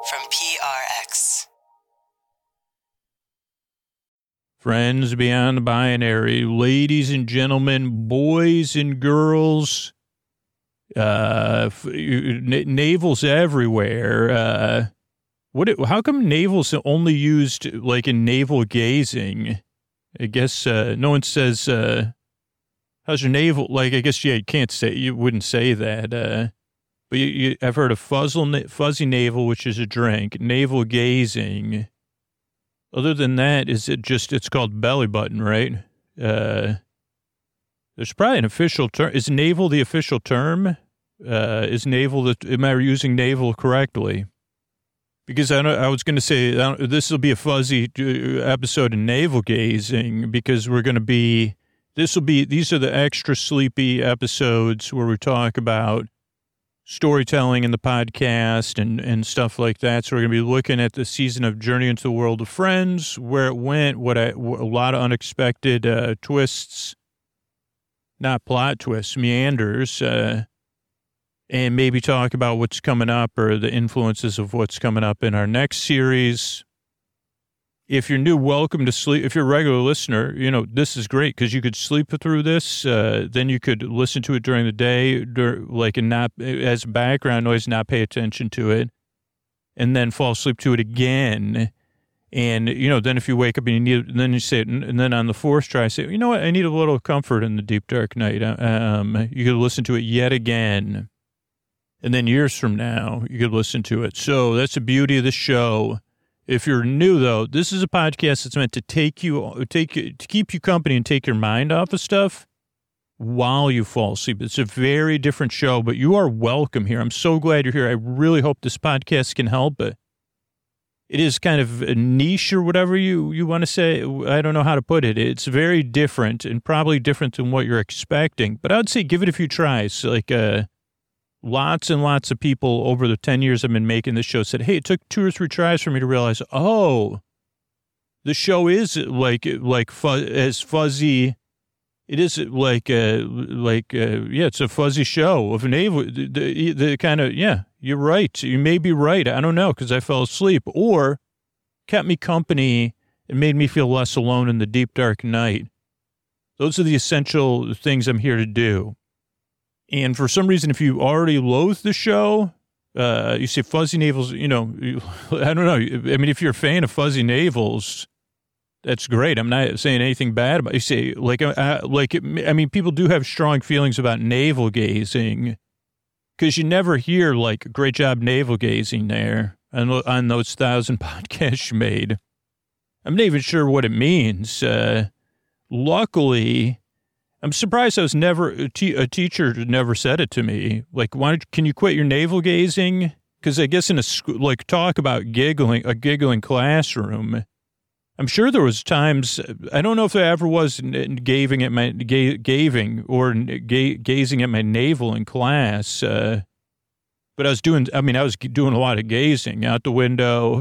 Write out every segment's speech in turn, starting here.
from PRX. Friends beyond the binary, ladies and gentlemen, boys and girls, navels everywhere. How come navel's only used like in navel gazing? I guess no one says, how's your navel? Like, I guess, you can't say, you wouldn't say that. But I've heard of fuzzy navel, which is a drink, navel gazing. Other than that, it's called belly button, right? There's probably an official term. Is navel the official term? Am I using navel correctly? Because I was going to say, this will be a fuzzy episode of navel gazing because these are the extra sleepy episodes where we talk about storytelling in the podcast and stuff like that. So we're going to be looking at the season of Journey into the World of Friends, where it went, a lot of unexpected twists, not plot twists, meanders, and maybe talk about what's coming up or the influences of what's coming up in our next series. If you're new, welcome to sleep. If you're a regular listener, this is great because you could sleep through this. Then you could listen to it during the day, and not as background noise, not pay attention to it, and then fall asleep to it again. And, then if you wake up and you need it, then you say it, and then on the fourth try, say, you know what, I need a little comfort in the deep, dark night. You could listen to it yet again. And then years from now, you could listen to it. So that's the beauty of the show. If you're new, though, this is a podcast that's meant to keep you company and take your mind off of stuff while you fall asleep. It's a very different show, but you are welcome here. I'm so glad you're here. I really hope this podcast can help. But it is kind of a niche or whatever you want to say. I don't know how to put it. It's very different and probably different than what you're expecting. But I would say give it a few tries. Lots and lots of people over the 10 years I've been making this show said, hey, it took 2 or 3 tries for me to realize, the show is as fuzzy. It is it's a fuzzy show of navel. The kind of, you're right. You may be right. I don't know because I fell asleep or kept me company and made me feel less alone in the deep, dark night. Those are the essential things I'm here to do. And for some reason, if you already loathe the show, you say fuzzy navels, I don't know. I mean, if you're a fan of fuzzy navels, that's great. I'm not saying anything bad about it. You say, people do have strong feelings about navel gazing because you never hear, great job navel gazing there on those 1,000 podcasts you made. I'm not even sure what it means. Luckily, I'm surprised I was never, a teacher never said it to me. Can you quit your navel gazing? Because I guess in talk about a giggling classroom, I'm sure there was times, I don't know if there ever was gazing at my navel in class. But I was doing a lot of gazing out the window,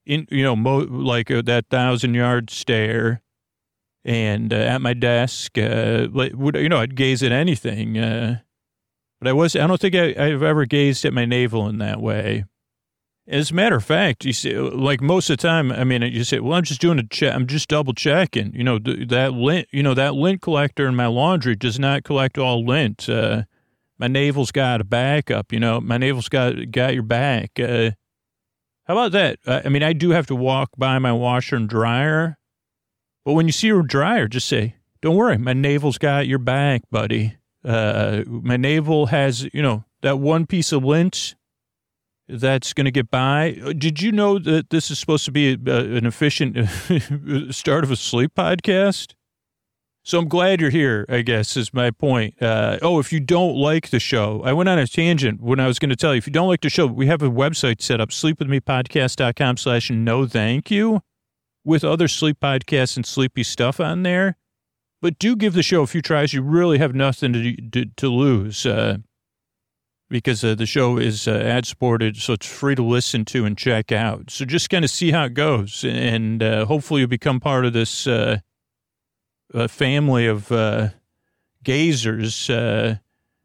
that 1,000-yard stare. And at my desk, I'd gaze at anything. But I don't think I've ever gazed at my navel in that way. As a matter of fact, you see, most of the time, you say, well, I'm just doing I'm just double checking. That lint collector in my laundry does not collect all lint. My navel's got a backup, my navel's got your back. How about that? I do have to walk by my washer and dryer. But when you see your dryer, just say, don't worry, my navel's got your back, buddy. My navel has, that one piece of lint that's going to get by. Did you know that this is supposed to be an efficient start of a sleep podcast? So I'm glad you're here, I guess, is my point. If you don't like the show, I went on a tangent when I was going to tell you, if you don't like the show, we have a website set up, sleepwithmepodcast.com/no thank you. With other sleep podcasts and sleepy stuff on there. But do give the show a few tries. You really have nothing to lose because the show is ad-supported, so it's free to listen to and check out. So just kind of see how it goes, and hopefully you'll become part of this family of gazers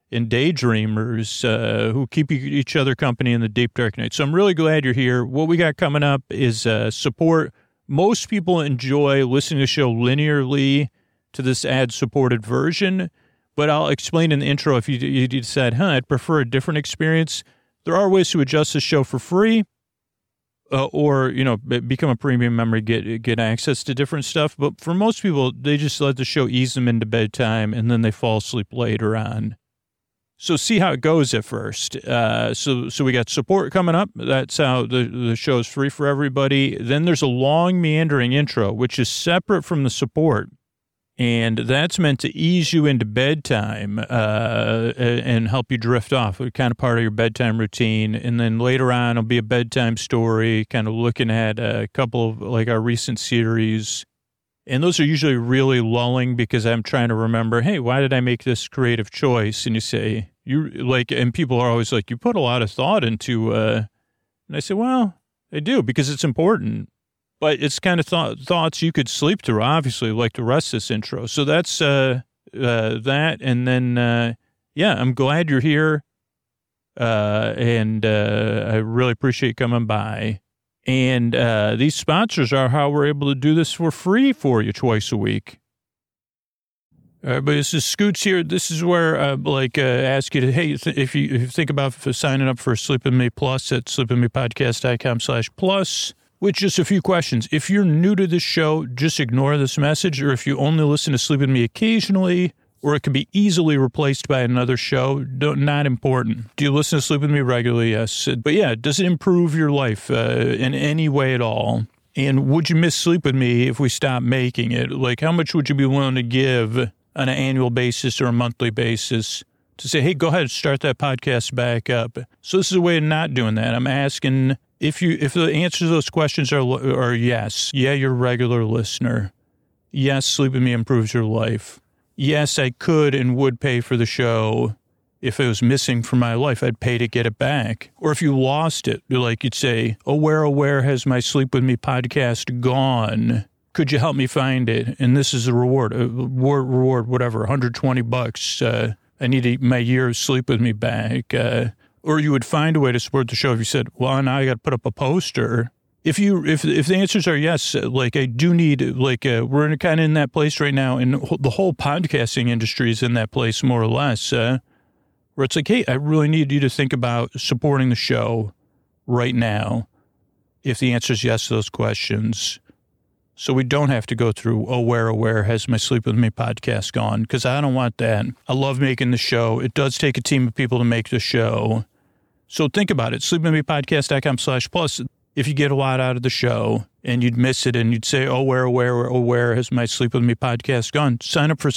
and daydreamers who keep each other company in the deep dark night. So I'm really glad you're here. What we got coming up is support. Most people enjoy listening to the show linearly to this ad-supported version, but I'll explain in the intro if you decide, I'd prefer a different experience. There are ways to adjust the show for free. Or, become a premium member, get access to different stuff. But for most people, they just let the show ease them into bedtime, and then they fall asleep later on. So see how it goes at first. So we got support coming up. That's how the show is free for everybody. Then there's a long, meandering intro, which is separate from the support. And that's meant to ease you into bedtime and help you drift off. It's kind of part of your bedtime routine. And then later on, it'll be a bedtime story, kind of looking at a couple of like our recent series. And those are usually really lulling because I'm trying to remember, hey, why did I make this creative choice? And you say, and people are always like, you put a lot of thought into, and I say, well, I do because it's important. But it's kind of thoughts you could sleep through, obviously, like the rest of this intro. So that's that. And then, I'm glad you're here. And I really appreciate you coming by. And these sponsors are how we're able to do this for free for you twice a week. All right, but this is Scoots here. This is where ask you to, hey, if you think about signing up for Sleep With Me Plus at sleepwithmepodcast.com/plus. With just a few questions. If you're new to this show, just ignore this message, or if you only listen to Sleep With Me occasionally, or it can be easily replaced by another show, not important. Do you listen to Sleep With Me regularly? Yes. But yeah, does it improve your life in any way at all? And would you miss Sleep With Me if we stop making it? Like, how much would you be willing to give on an annual basis or a monthly basis to say, hey, go ahead, start that podcast back up? So this is a way of not doing that. I'm asking... If the answer to those questions are yes, you're a regular listener. Yes, Sleep With Me improves your life. Yes, I could and would pay for the show. If it was missing from my life, I'd pay to get it back. Or if you lost it, like you'd say, where has my Sleep With Me podcast gone? Could you help me find it? And this is a reward, whatever, $120. I need my year of Sleep With Me back. Or you would find a way to support the show if you said, well, now I got to put up a poster. If the answers are yes, like I do need, we're kind of in that place right now, and the whole podcasting industry is in that place more or less, where it's like, hey, I really need you to think about supporting the show right now. If the answer is yes to those questions. So we don't have to go through, where has my Sleep With Me podcast gone? Because I don't want that. I love making the show. It does take a team of people to make the show. So think about it. sleepwithmepodcast.com/plus. If you get a lot out of the show and you'd miss it and you'd say, where has my Sleep With Me podcast gone? Sign up for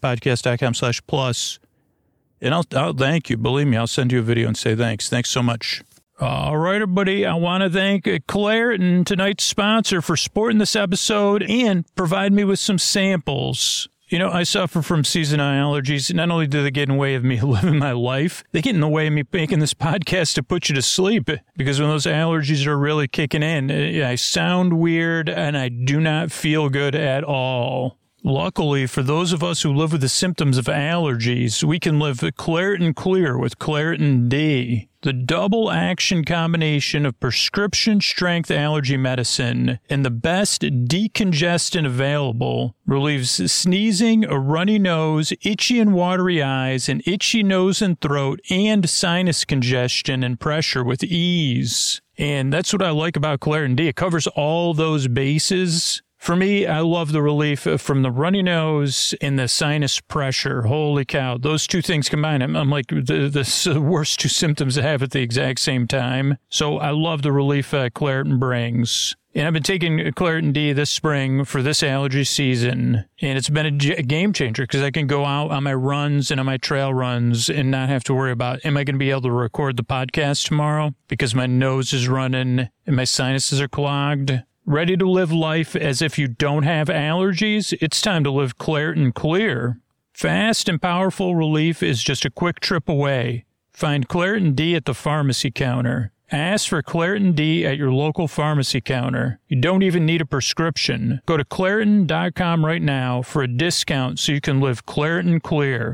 sleepwithmepodcast.com/plus. And I'll thank you. Believe me, I'll send you a video and say thanks. Thanks so much. All right, everybody. I want to thank Claritin, tonight's sponsor, for supporting this episode and provide me with some samples. I suffer from seasonal allergies. Not only do they get in the way of me living my life, they get in the way of me making this podcast to put you to sleep. Because when those allergies are really kicking in, I sound weird and I do not feel good at all. Luckily, for those of us who live with the symptoms of allergies, we can live Claritin Clear with Claritin D. The double action combination of prescription strength allergy medicine and the best decongestant available relieves sneezing, a runny nose, itchy and watery eyes, an itchy nose and throat, and sinus congestion and pressure with ease. And that's what I like about Claritin D. It covers all those bases. For me, I love the relief from the runny nose and the sinus pressure. Holy cow. Those two things combined, I'm like the worst two symptoms I have at the exact same time. So I love the relief Claritin brings. And I've been taking Claritin D this spring for this allergy season. And it's been a game changer because I can go out on my runs and on my trail runs and not have to worry about, am I going to be able to record the podcast tomorrow? Because my nose is running and my sinuses are clogged. Ready to live life as if you don't have allergies? It's time to live Claritin Clear. Fast and powerful relief is just a quick trip away. Find Claritin D at the pharmacy counter. Ask for Claritin D at your local pharmacy counter. You don't even need a prescription. Go to Claritin.com right now for a discount so you can live Claritin Clear.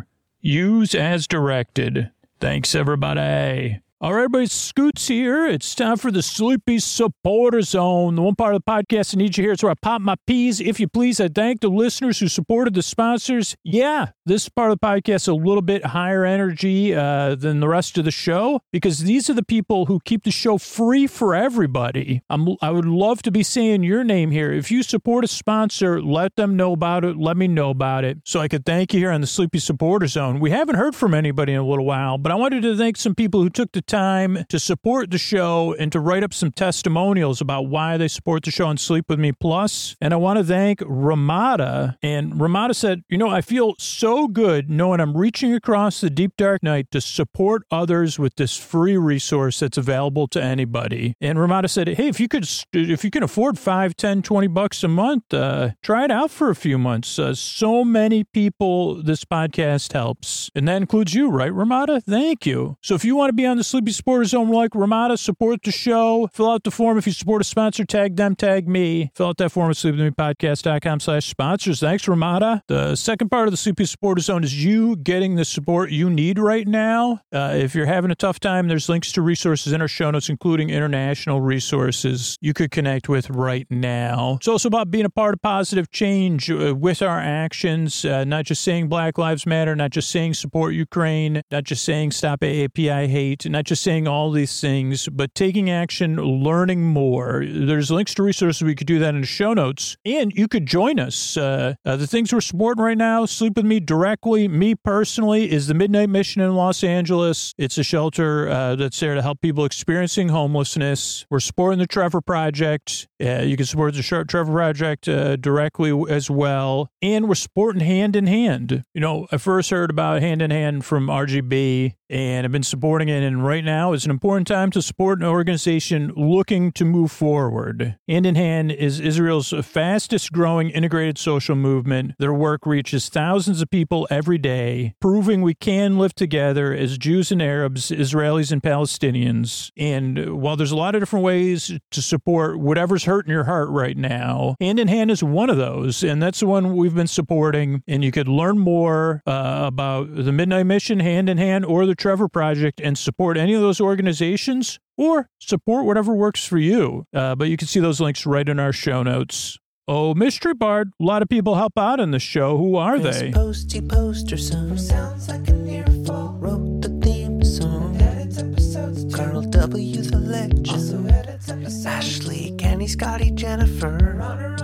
Use as directed. Thanks, everybody. All right, everybody, Scoots here. It's time for the Sleepy Supporter Zone, the one part of the podcast I need you here. It's where I pop my peas. If you please, I thank the listeners who supported the sponsors. Yeah, this part of the podcast is a little bit higher energy than the rest of the show because these are the people who keep the show free for everybody. I would love to be saying your name here. If you support a sponsor, let them know about it. Let me know about it so I could thank you here on the Sleepy Supporter Zone. We haven't heard from anybody in a little while, but I wanted to thank some people who took the time to support the show and to write up some testimonials about why they support the show on Sleep With Me Plus. And I want to thank Ramada. And Ramada said, I feel so good knowing I'm reaching across the deep dark night to support others with this free resource that's available to anybody. And Ramada said, hey, if you can afford $5, $10, $20 a month, try it out for a few months. So many people this podcast helps. And that includes you, right, Ramada? Thank you. So if you want to be on the Sleepy Supporter Zone like Ramada, support the show. Fill out the form. If you support a sponsor, tag them, tag me. Fill out that form at sleepwithmepodcast.com/sponsors. Thanks, Ramada. The second part of the Sleepy Supporter Zone is you getting the support you need right now. If you're having a tough time, there's links to resources in our show notes, including international resources you could connect with right now. It's also about being a part of positive change with our actions, not just saying Black Lives Matter, not just saying support Ukraine, not just saying stop AAPI hate, not just saying all these things, but taking action, learning more. There's links to resources. We could do that in the show notes. And you could join us. The things we're supporting right now, Sleep With Me directly, me personally, is the Midnight Mission in Los Angeles. It's a shelter that's there to help people experiencing homelessness. We're supporting the Trevor Project. You can support the Trevor Project directly as well. And we're supporting Hand in Hand. I first heard about Hand in Hand from RGB, and I've been supporting it. And right now is an important time to support an organization looking to move forward. Hand in Hand is Israel's fastest growing integrated social movement. Their work reaches thousands of people every day, proving we can live together as Jews and Arabs, Israelis and Palestinians. And while there's a lot of different ways to support whatever's hurting your heart right now, Hand in Hand is one of those. And that's the one we've been supporting. And you could learn more about the Midnight Mission, Hand in Hand, or the Trevor Project and support any of those organizations or support whatever works for you. But you can see those links right in our show notes. Oh, Mystery Bard, a lot of people help out on this show. Who are they? Posty Poster Son sounds like an earful. Wrote the theme song. Edits episodes too. Carl W. the Legend. Also edits episodes. Ashley, Kenny, Scotty, Jennifer. Runner.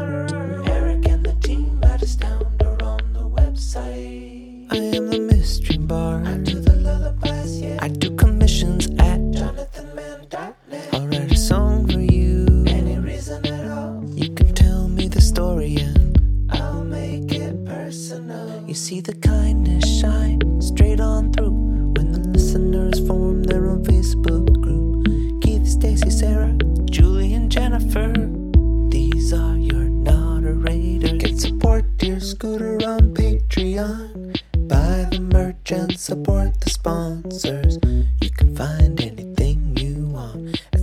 Eric and the team at Astound are on the website. I am the Mystery Bard. I do the lullabies, yeah. I do commissions at JonathanMann.net. I'll write a song for you. Any reason at all. You can tell me the story and I'll make it personal. You see the kindness shine straight on through when the listeners form their own Facebook group. Keith, Stacy, Sarah, Julie, and Jennifer. These are your moderators. Get support dear Scooter on Patreon. Buy the merch and support the sponsors. You can find anything you want at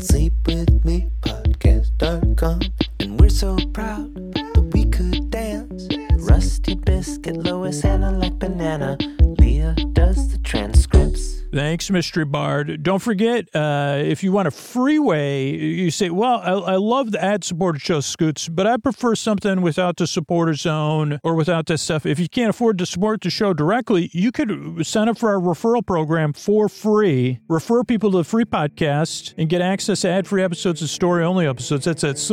sleepwithmepodcast.com. And we're so proud that we could dance. Rusty Biscuit, Lois, Anna like banana. Leah does the transcripts. Thanks, Mystery Bard. Don't forget, if you want a free way, you say, well, I love the ad-supported show, Scoots, but I prefer something without the supporter zone or without that stuff. If you can't afford to support the show directly, you could sign up for our referral program for free. Refer people to the free podcast and get access to ad-free episodes and story-only episodes. That's at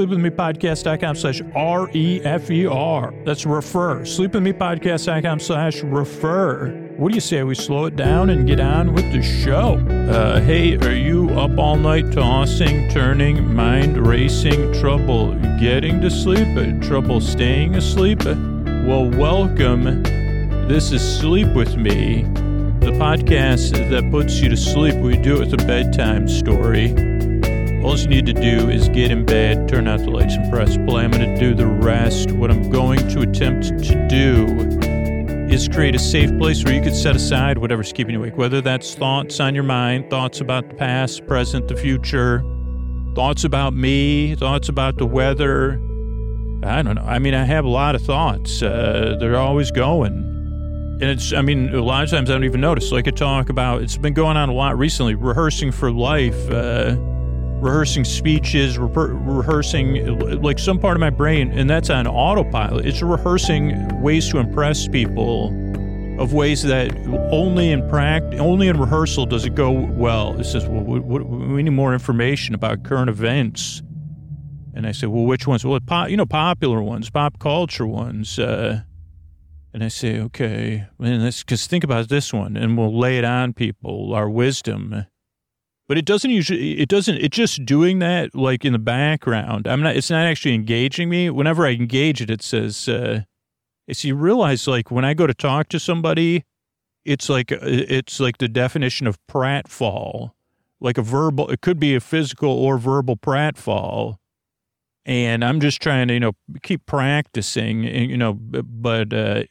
sleepwithmepodcast.com/REFER. That's refer. Sleepwithmepodcast.com/refer. What do you say we slow it down and get on with the show? Hey, are you up all night tossing, turning, mind racing, trouble getting to sleep, trouble staying asleep? Well, welcome. This is Sleep With Me, the podcast that puts you to sleep. We do it with a bedtime story. All you need to do is get in bed, turn out the lights, and press play. I'm going to do the rest. What I'm going to attempt to do is create a safe place where you could set aside whatever's keeping you awake, whether that's thoughts on your mind, thoughts about the past, present, the future, thoughts about me, thoughts about the weather. I don't know. I mean, I have a lot of thoughts. They're always going. And it's, I mean, a lot of times I don't even notice. Like I talk about, it's been going on a lot recently, rehearsing for life, rehearsing speeches, rehearsing like some part of my brain, and that's on autopilot. It's rehearsing ways to impress people, of ways that only in rehearsal does it go well. It says, well, we need more information about current events. And I say, well, which ones? Well, popular ones, pop culture ones. And I say, okay, because think about this one, and we'll lay it on people, our wisdom. But it's just doing that, like, in the background. It's not actually engaging me. Whenever I engage it, it says, you realize, like, when I go to talk to somebody, it's like the definition of pratfall, like it could be a physical or verbal pratfall. And I'm just trying to, keep practicing, but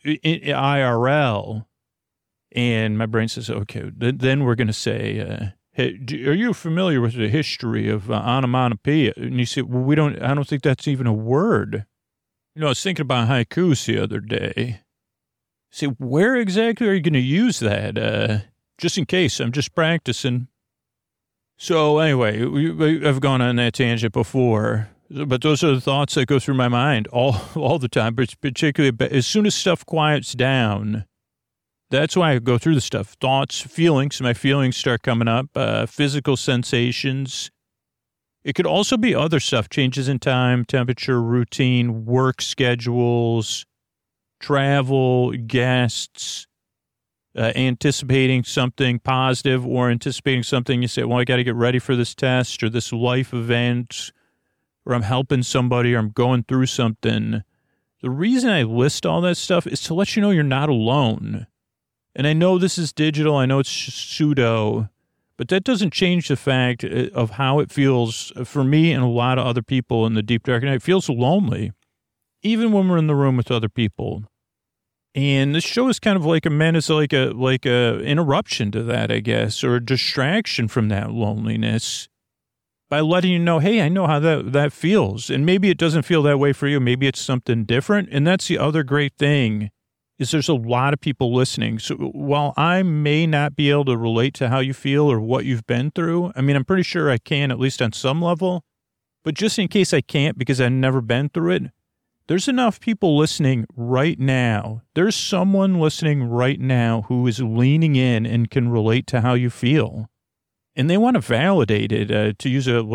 IRL. And my brain says, okay, then we're going to say, hey, are you familiar with the history of onomatopoeia? And you say, well, I don't think that's even a word. I was thinking about haikus the other day. Say, where exactly are you going to use that? Just in case, I'm just practicing. So anyway, I've gone on that tangent before. But those are the thoughts that go through my mind all the time, but particularly as soon as stuff quiets down. That's why I go through the stuff. Thoughts, feelings, my feelings start coming up, physical sensations. It could also be other stuff, changes in time, temperature, routine, work schedules, travel, guests, anticipating something positive or anticipating something. You say, well, I got to get ready for this test or this life event, or I'm helping somebody, or I'm going through something. The reason I list all that stuff is to let you know you're not alone. And I know this is digital, I know it's pseudo, but that doesn't change the fact of how it feels for me and a lot of other people in the deep dark night. It feels lonely, even when we're in the room with other people. And this show is kind of like a interruption to that, I guess, or a distraction from that loneliness, by letting you know, hey, I know how that feels. And maybe it doesn't feel that way for you. Maybe it's something different. And that's the other great thing, is there's a lot of people listening. So while I may not be able to relate to how you feel or what you've been through, I mean, I'm pretty sure I can, at least on some level. But just in case I can't because I've never been through it, there's enough people listening right now. There's someone listening right now who is leaning in and can relate to how you feel. And they want to validate it, to use a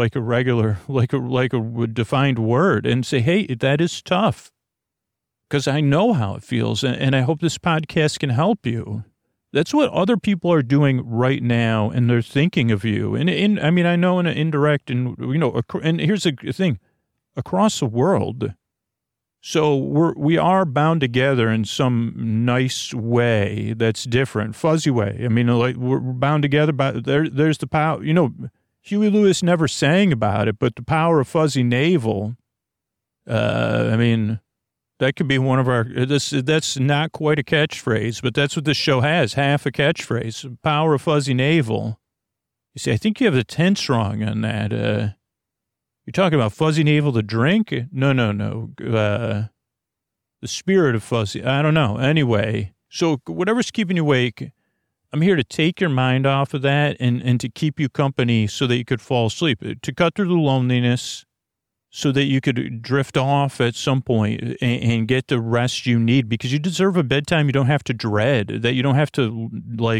defined word, and say, hey, that is tough, because I know how it feels, and I hope this podcast can help you. That's what other people are doing right now, and they're thinking of you. And I know in an indirect, and here's the thing, across the world. So we are bound together in some nice way that's different, fuzzy way. I mean, like, we're bound together by there's the power. Huey Lewis never sang about it, but the power of fuzzy navel. That could be one of our. That's not quite a catchphrase, but that's what this show has. Half a catchphrase. Power of fuzzy navel. You see, I think you have the tense wrong on that. You're talking about fuzzy navel, the drink? No. The spirit of fuzzy. I don't know. Anyway, so whatever's keeping you awake, I'm here to take your mind off of that and to keep you company so that you could fall asleep, to cut through the loneliness so that you could drift off at some point and get the rest you need, because you deserve a bedtime you don't have to dread, that you don't have to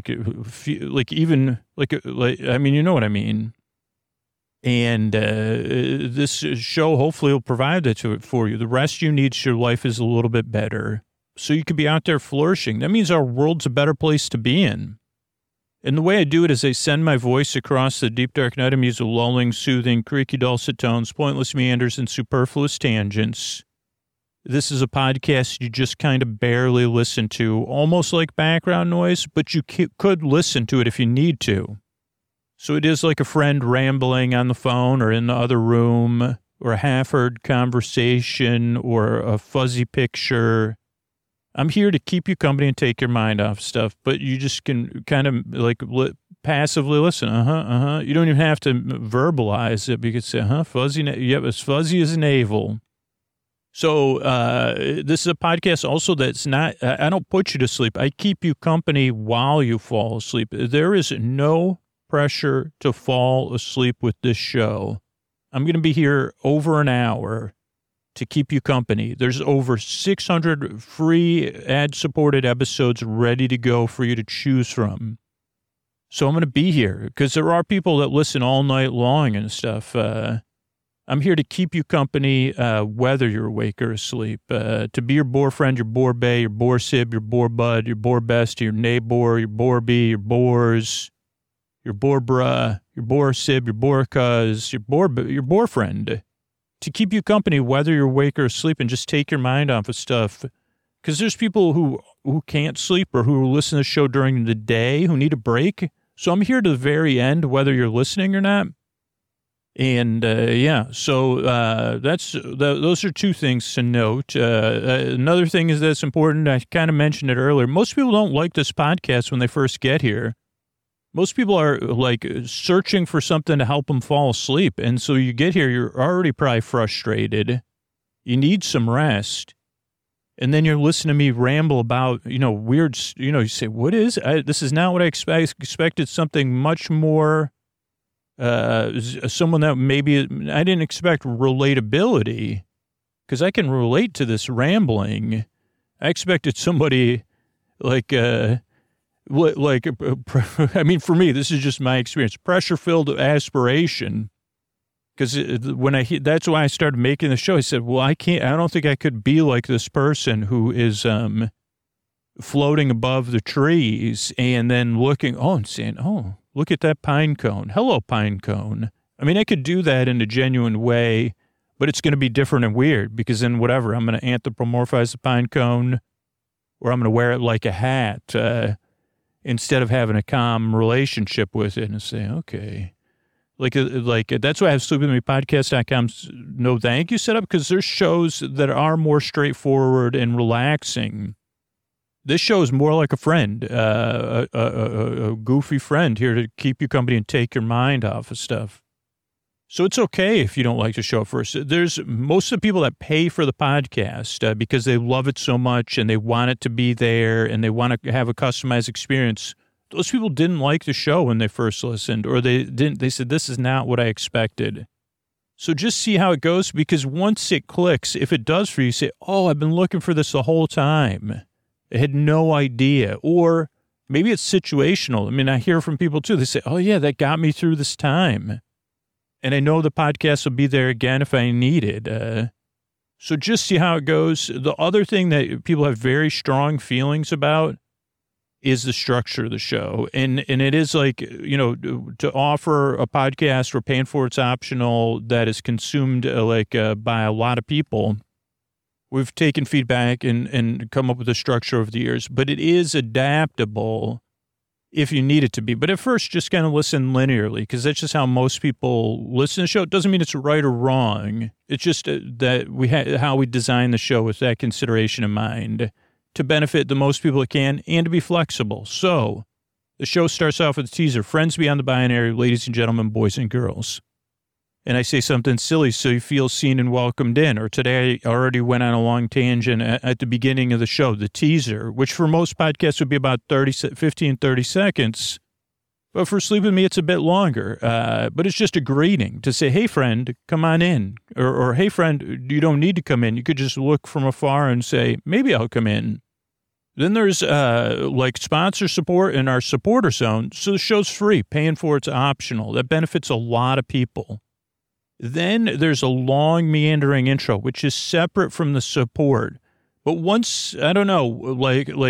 you know what I mean? And this show hopefully will provide that for you. The rest you need so your life is a little bit better, so you can be out there flourishing. That means our world's a better place to be in. And the way I do it is I send my voice across the deep dark night. I use lulling, soothing, creaky dulcet tones, pointless meanders, and superfluous tangents. This is a podcast you just kind of barely listen to, almost like background noise, but you could listen to it if you need to. So it is like a friend rambling on the phone or in the other room, or a half-heard conversation or a fuzzy picture. I'm here to keep you company and take your mind off stuff, but you just can kind of passively listen. You don't even have to verbalize it. You could say, fuzzy, yep, as fuzzy as navel. So this is a podcast also that's not, I don't put you to sleep. I keep you company while you fall asleep. There is no pressure to fall asleep with this show. I'm going to be here over an hour to keep you company. There's over 600 free ad-supported episodes ready to go for you to choose from. So I'm going to be here because there are people that listen all night long and stuff. I'm here to keep you company, whether you're awake or asleep, to be your boar friend, your boar bae, your boar sib, your boar bud, your boar best, your neighbor, your boar bee, your boars, your boar bruh, your boar sib, your boar cuz, your boar friend, to keep you company, whether you're awake or asleep, and just take your mind off of stuff. Because there's people who can't sleep or who listen to the show during the day who need a break. So I'm here to the very end, whether you're listening or not. And, so those are two things to note. Another thing is that's important. I kind of mentioned it earlier. Most people don't like this podcast when they first get here. Most people are like searching for something to help them fall asleep. And so you get here, you're already probably frustrated. You need some rest. And then you're listening to me ramble about, weird, you say, what is, this is not what I expected, something much more, someone that maybe, I didn't expect relatability, because I can relate to this rambling. I expected somebody I mean, for me, this is just my experience, pressure-filled aspiration. Because that's why I started making the show. I said, well, I don't think I could be like this person who is floating above the trees and then looking, and saying, look at that pine cone. Hello, pine cone. I mean, I could do that in a genuine way, but it's going to be different and weird because then whatever, I'm going to anthropomorphize the pine cone or I'm going to wear it like a hat instead of having a calm relationship with it and say, okay. Like that's why I have sleepwithmepodcast.com's no thank you set up, because there's shows that are more straightforward and relaxing. This show is more like a friend, a goofy friend here to keep you company and take your mind off of stuff. So it's okay if you don't like the show at first. There's most of the people that pay for the podcast because they love it so much and they want it to be there and they want to have a customized experience. Those people didn't like the show when they first listened, or they said, this is not what I expected. So just see how it goes, because once it clicks, if it does for you, say, I've been looking for this the whole time. I had no idea. Or maybe it's situational. I mean, I hear from people too. They say, that got me through this time. And I know the podcast will be there again if I need it. So just see how it goes. The other thing that people have very strong feelings about is the structure of the show. And it is like, to offer a podcast we're paying for, it's optional, that is consumed by a lot of people. We've taken feedback and come up with a structure over the years, but it is adaptable if you need it to be. But at first, just kind of listen linearly, because that's just how most people listen to the show. It doesn't mean it's right or wrong. It's just that how we design the show with that consideration in mind, to benefit the most people it can and to be flexible. So the show starts off with a teaser. Friends beyond the binary, ladies and gentlemen, boys and girls. And I say something silly so you feel seen and welcomed in. Or today I already went on a long tangent at the beginning of the show, the teaser, which for most podcasts would be about 30 seconds. But for Sleep With Me, it's a bit longer. But it's just a greeting to say, hey, friend, come on in. Or hey, friend, you don't need to come in. You could just look from afar and say, maybe I'll come in. Then there's sponsor support in our supporter zone. So the show's free. Paying for it's optional. That benefits a lot of people. Then there's a long meandering intro, which is separate from the support. But once, I don't know,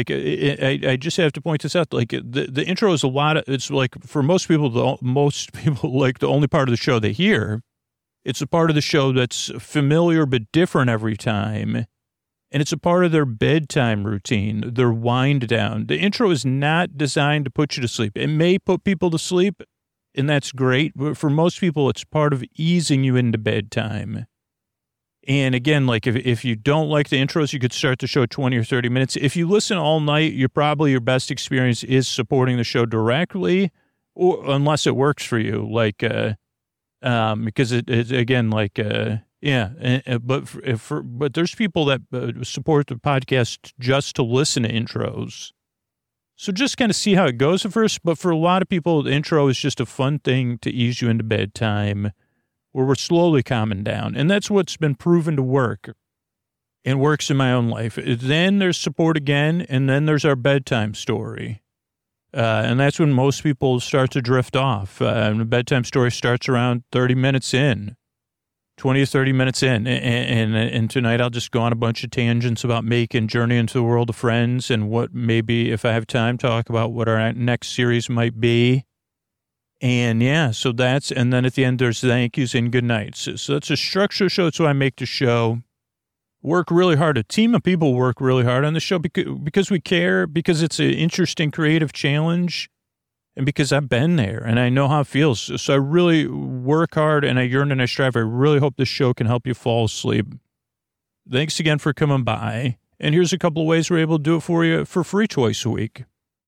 I just have to point this out. Like the intro is it's like for most people, like the only part of the show they hear. It's a part of the show that's familiar but different every time. And it's a part of their bedtime routine, their wind down. The intro is not designed to put you to sleep. It may put people to sleep, and that's great. But for most people, it's part of easing you into bedtime. And again, like if you don't like the intros, you could start the show at 20 or 30 minutes. If you listen all night, your best experience is supporting the show directly, or unless it works for you. Because it again, Yeah, but there's people that support the podcast just to listen to intros. So just kind of see how it goes at first. But for a lot of people, the intro is just a fun thing to ease you into bedtime, where we're slowly calming down, and that's what's been proven to work. And works in my own life. Then there's support again, and then there's our bedtime story. And that's when most people start to drift off. And the bedtime story starts around 30 minutes in, 20 to 30 minutes in. And tonight I'll just go on a bunch of tangents about making Journey into the World of Friends and what maybe, if I have time, talk about what our next series might be. And yeah, so that's, and then at the end there's thank yous and good nights. So that's a structured show. That's why I make the show. Work really hard. A team of people work really hard on the show because we care, because it's an interesting creative challenge, and because I've been there and I know how it feels. So I really work hard and I yearn and I strive. I really hope this show can help you fall asleep. Thanks again for coming by. And here's a couple of ways we're able to do it for you for free twice a week.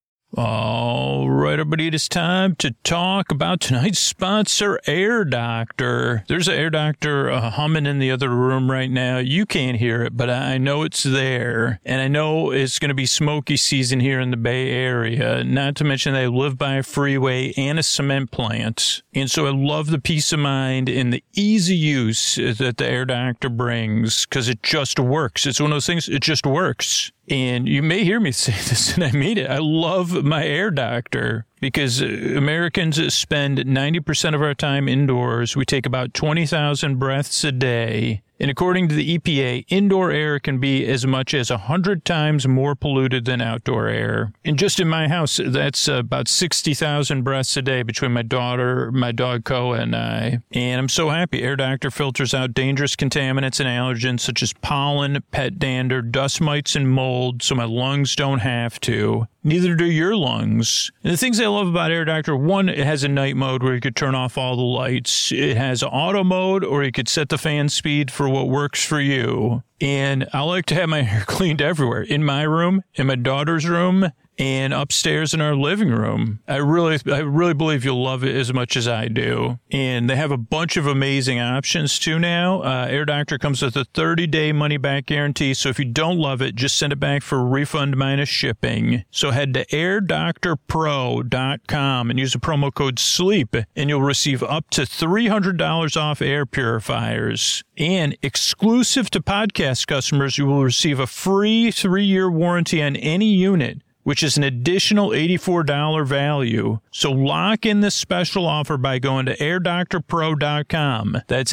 All right, everybody, it is time to talk about tonight's sponsor, Air Doctor. There's an Air Doctor humming in the other room right now. You can't hear it, but I know it's there. And I know it's going to be smoky season here in the Bay Area, not to mention they live by a freeway and a cement plant. And so I love the peace of mind and the easy use that the Air Doctor brings, because it just works. It's one of those things, it just works. And you may hear me say this, and I mean it. I love my Air Doctor because Americans spend 90% of our time indoors. We take about 20,000 breaths a day. And according to the EPA, indoor air can be as much as 100 times more polluted than outdoor air. And just in my house, that's about 60,000 breaths a day between my daughter, my dog Koa, and I. And I'm so happy. Air Doctor filters out dangerous contaminants and allergens such as pollen, pet dander, dust mites, and mold, so my lungs don't have to. Neither do your lungs. And the things I love about Air Doctor, one, it has a night mode where you could turn off all the lights. It has auto mode, or you could set the fan speed for what works for you. And I like to have my hair cleaned everywhere. In my room, in my daughter's room, and upstairs in our living room. I really believe you'll love it as much as I do. And they have a bunch of amazing options too now. Air Doctor comes with a 30-day money-back guarantee. So if you don't love it, just send it back for a refund minus shipping. So head to airdoctorpro.com and use the promo code SLEEP, and you'll receive up to $300 off air purifiers. And exclusive to podcast customers, you will receive a free 3-year warranty on any unit, which is an additional $84 value. So lock in this special offer by going to airdoctorpro.com. That's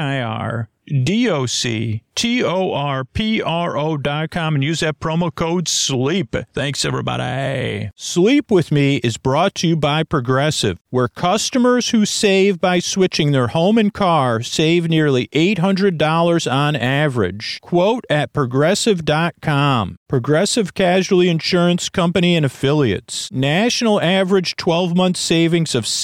airdoctorpro.com and use that promo code SLEEP. Thanks, everybody. Sleep With Me is brought to you by Progressive, where customers who save by switching their home and car save nearly $800 on average. Quote at Progressive.com. Progressive Casualty Insurance Company and Affiliates. National average 12-month savings of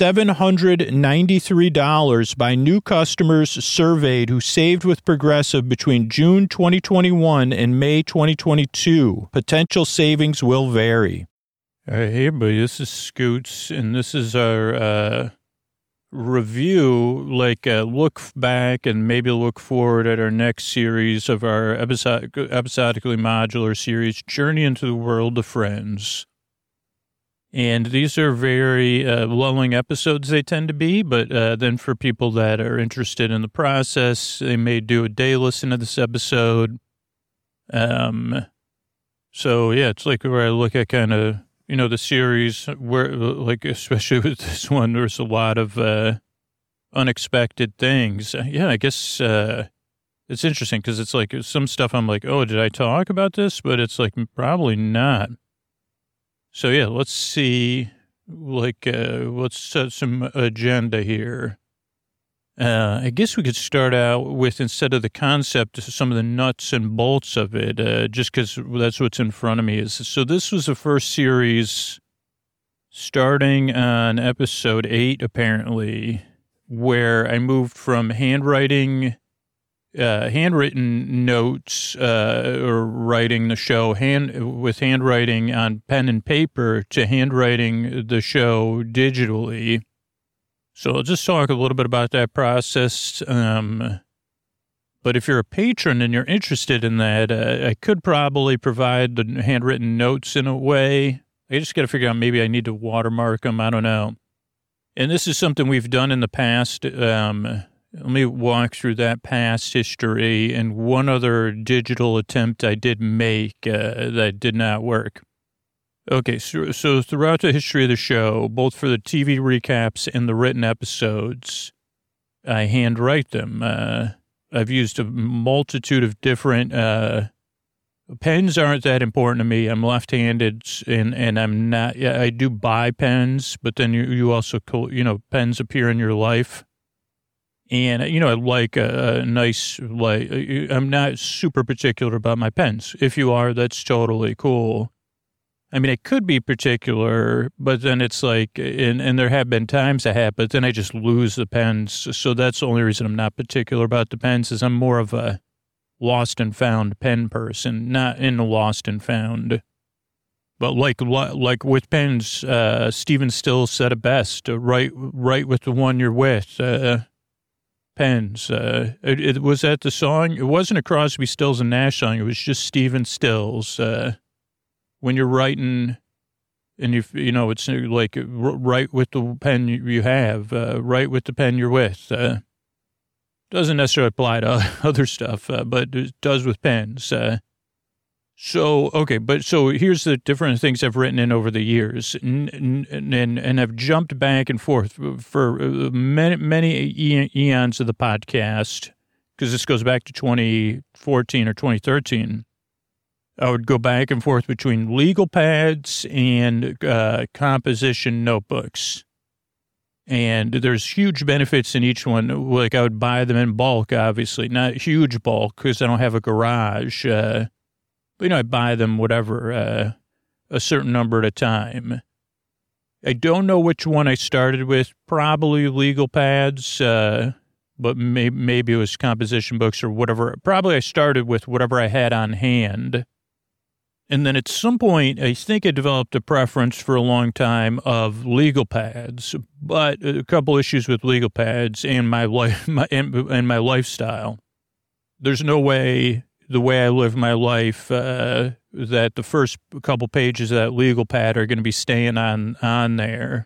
$793 by new customers surveyed who saved with Progressive between June 2021 and May 2022. Potential savings will vary. Hey, everybody, this is Scoots, and this is our review, look back and maybe look forward at our next series of our episodically modular series, Journey into the World of Friends. And these are very lulling episodes, they tend to be, but then for people that are interested in the process, they may do a day listen to this episode. So, yeah, it's like where I look at kind of, the series where, especially with this one, there's a lot of unexpected things. Yeah, I guess it's interesting because it's like some stuff I'm like, oh, did I talk about this? But it's like probably not. So, yeah, let's see, let's set some agenda here. I guess we could start out with, instead of the concept, some of the nuts and bolts of it, just because that's what's in front of me. So this was the first series starting on episode 8, apparently, where I moved from handwritten notes or writing the show with handwriting on pen and paper to handwriting the show digitally. So I'll just talk a little bit about that process. But if you're a patron and you're interested in that, I could probably provide the handwritten notes in a way. I just got to figure out, maybe I need to watermark them. I don't know. And this is something we've done in the past. Let me walk through that past history and one other digital attempt I did make that did not work. Okay, so throughout the history of the show, both for the TV recaps and the written episodes, I handwrite them. I've used a multitude of different pens. Aren't that important to me. I'm left-handed, and I'm not. I do buy pens, but then you also, pens appear in your life. And, I like a nice, I'm not super particular about my pens. If you are, that's totally cool. I mean, I could be particular, but then it's like, and there have been times I have, but then I just lose the pens. So that's the only reason I'm not particular about the pens, is I'm more of a lost and found pen person, not in the lost and found. But like with pens, Stephen Stills said it best, write with the one you're with. Pens. It was that the song. It wasn't a Crosby, Stills and Nash song. It was just Stephen Stills. When you're writing, and it's like write with the pen you have. Write with the pen you're with. Doesn't necessarily apply to other stuff, but it does with pens. So here's the different things I've written in over the years, and I've jumped back and forth for many eons of the podcast, because this goes back to 2014 or 2013. I would go back and forth between legal pads and composition notebooks. And there's huge benefits in each one. Like, I would buy them in bulk, obviously, not huge bulk because I don't have a garage. But, I buy them, whatever, a certain number at a time. I don't know which one I started with, probably legal pads, but maybe it was composition books or whatever. Probably I started with whatever I had on hand. And then at some point, I think I developed a preference for a long time of legal pads, but a couple issues with legal pads and my life, and my lifestyle. There's no way, the way I live my life, that the first couple pages of that legal pad are going to be staying on there.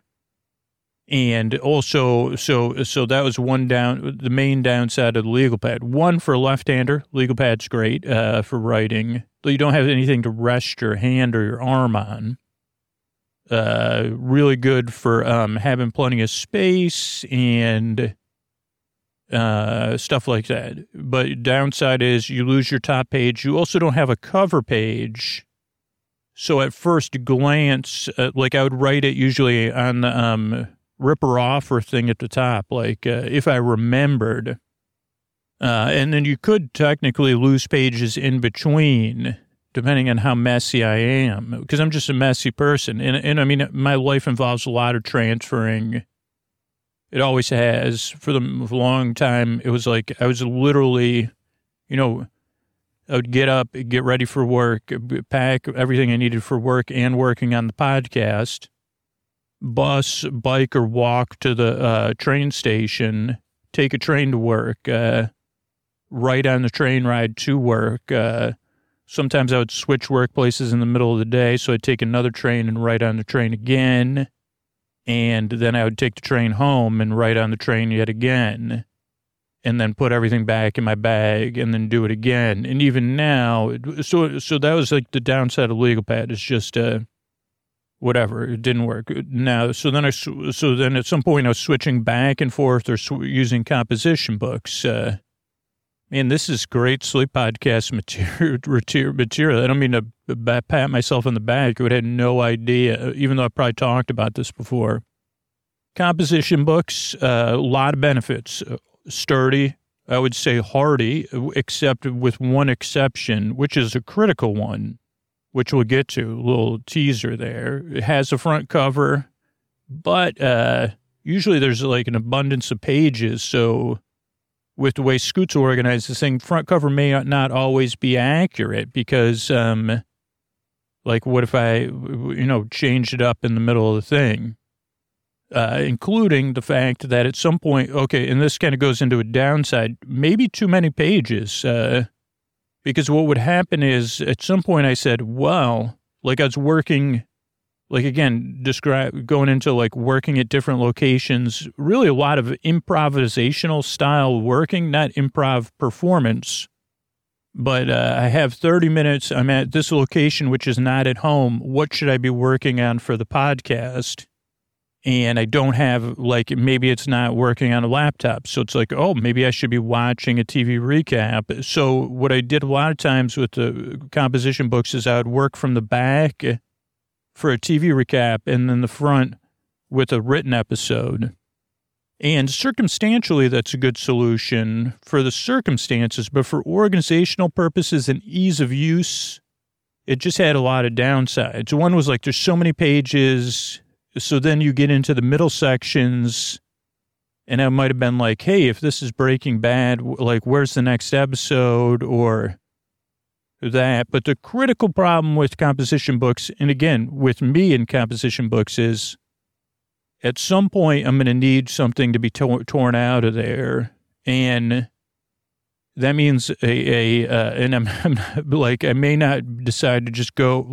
And also, so that was the main downside of the legal pad. One, for a left-hander, legal pad's great for writing. You don't have anything to rest your hand or your arm on. Really good for having plenty of space and stuff like that. But downside is you lose your top page. You also don't have a cover page. So at first glance, like I would write it usually on the ripper offer thing at the top, like if I remembered. And then you could technically lose pages in between, depending on how messy I am, because I'm just a messy person. And I mean, my life involves a lot of transferring. It always has. For the long time, it was like I was literally, I would get up, get ready for work, pack everything I needed for work and working on the podcast, bus, bike, or walk to the train station, take a train to work, right on the train ride to work. Sometimes I would switch workplaces in the middle of the day, so I'd take another train and ride on the train again. And then I would take the train home and ride on the train yet again. And then put everything back in my bag and then do it again. And even now, so that was like the downside of legal pad. It's just, whatever, it didn't work. Now, so then at some point I was switching back and forth or using composition books. Man, this is great sleep podcast material. I don't mean to pat myself on the back. I would have no idea, even though I probably talked about this before. Composition books, a lot of benefits. Sturdy, I would say hardy, except with one exception, which is a critical one, which we'll get to, a little teaser there. It has a front cover, but usually there's like an abundance of pages, so with the way Scoots organized this thing, front cover may not always be accurate because, like, what if I, changed it up in the middle of the thing? including the fact that at some point, okay, and this kind of goes into a downside, maybe too many pages, because what would happen is at some point I said, well, like I was working, like again, going into like working at different locations, really a lot of improvisational style working, not improv performance. But I have 30 minutes. I'm at this location, which is not at home. What should I be working on for the podcast? And I don't have, like, maybe it's not working on a laptop. So it's like, oh, maybe I should be watching a TV recap. So what I did a lot of times with the composition books is I would work from the back for a TV recap and then the front with a written episode. And circumstantially, that's a good solution for the circumstances, but for organizational purposes and ease of use, it just had a lot of downsides. One was like, there's so many pages, so then you get into the middle sections, and I might have been like, hey, if this is Breaking Bad, like, where's the next episode, or that. But the critical problem with composition books, and again, with me in composition books, is at some point I'm going to need something to be torn out of there. And that means and I'm like, I may not decide to just go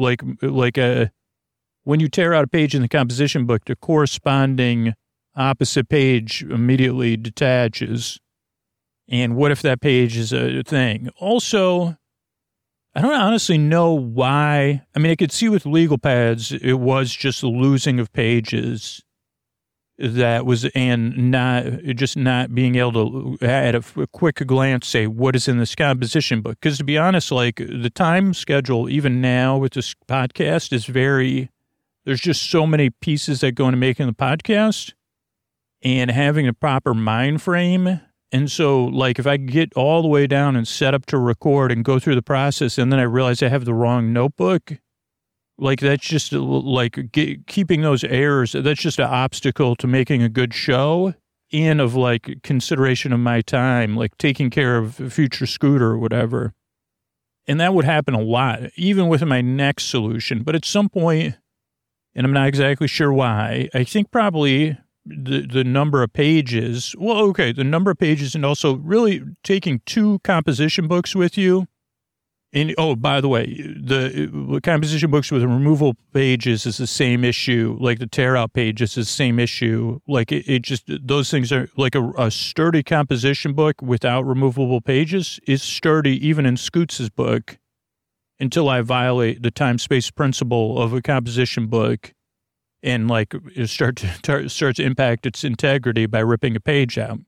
when you tear out a page in the composition book, the corresponding opposite page immediately detaches. And what if that page is a thing? Also, I don't honestly know why. I mean, I could see with legal pads, it was just the losing of pages that was, and not being able to, at a quick glance, say, what is in this composition book? Because to be honest, like the time schedule, even now with this podcast is there's just so many pieces that go into making the podcast and having a proper mind frame. And so, like, if I get all the way down and set up to record and go through the process, and then I realize I have the wrong notebook, like, that's just, like, keeping those errors, that's just an obstacle to making a good show and of, like, consideration of my time, like taking care of future Scooter or whatever. And that would happen a lot, even with my next solution. But at some point, and I'm not exactly sure why, I think probably the number of pages, the number of pages, and also really taking 2 composition books with you. And, oh, by the way, the composition books with removable pages is the same issue. Like the tear out pages is the same issue. Like it just, those things are like a sturdy composition book without removable pages is sturdy even in Scoots' book until I violate the time-space principle of a composition book and like start to impact its integrity by ripping a page out.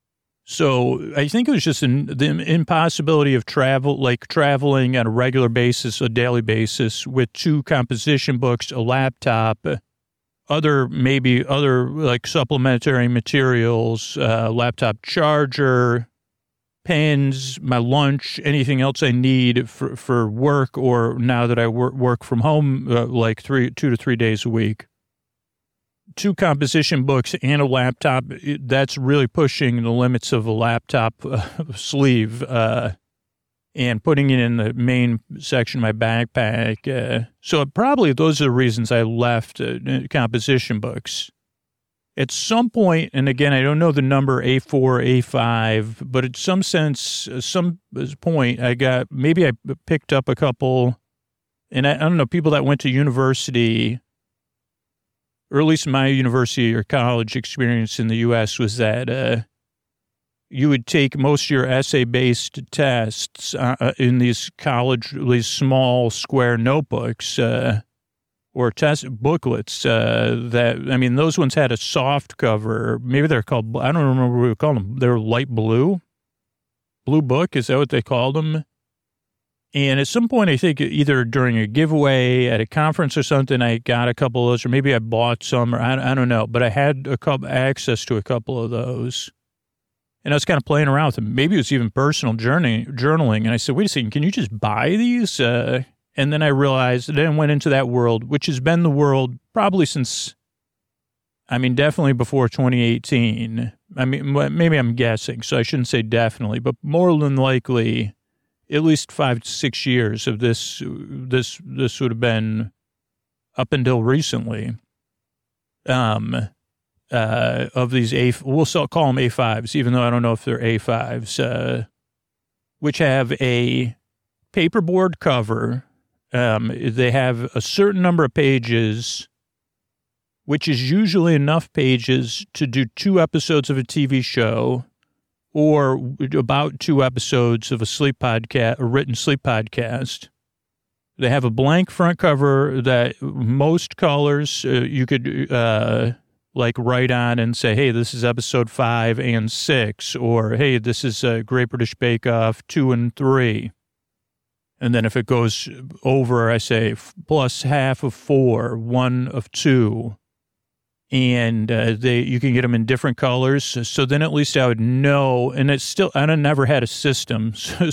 So I think it was just the impossibility of traveling on a regular basis, a daily basis with 2 composition books, a laptop, other like supplementary materials, laptop charger, pens, my lunch, anything else I need for work, or now that I work from home, like 2 to 3 days a week. 2 composition books and a laptop, that's really pushing the limits of a laptop sleeve and putting it in the main section of my backpack. So probably those are the reasons I left composition books. At some point, and again, I don't know the number A4, A5, but at some point, I picked up a couple, and I don't know, people that went to university, or at least my university or college experience in the U.S. was that you would take most of your essay-based tests in these small square notebooks or test booklets those ones had a soft cover. Maybe they're called, I don't remember what we called them. They were light blue. Blue book, is that what they called them? And at some point, I think either during a giveaway at a conference or something, I got a couple of those, or maybe I bought some, or I don't know. But I had access to a couple of those. And I was kind of playing around with them. Maybe it was even personal journaling. And I said, wait a second, can you just buy these? And then I realized, then I went into that world, which has been the world probably since, definitely before 2018. Maybe I'm guessing, so I shouldn't say definitely, but more than likely, at least 5 to 6 years of this would have been up until recently. of these we'll call them A5s, even though I don't know if they're A5s, which have a paperboard cover. They have a certain number of pages, which is usually enough pages to do 2 episodes of a TV show or about 2 episodes of a written sleep podcast. They have a blank front cover that most colors you could write on and say, hey, this is episode 5 and 6, or hey, this is Great British Bake Off 2 and 3. And then if it goes over, I say plus half of 4, 1 of 2. And you can get them in different colors. So then at least I would know, and it's still, I never had a system.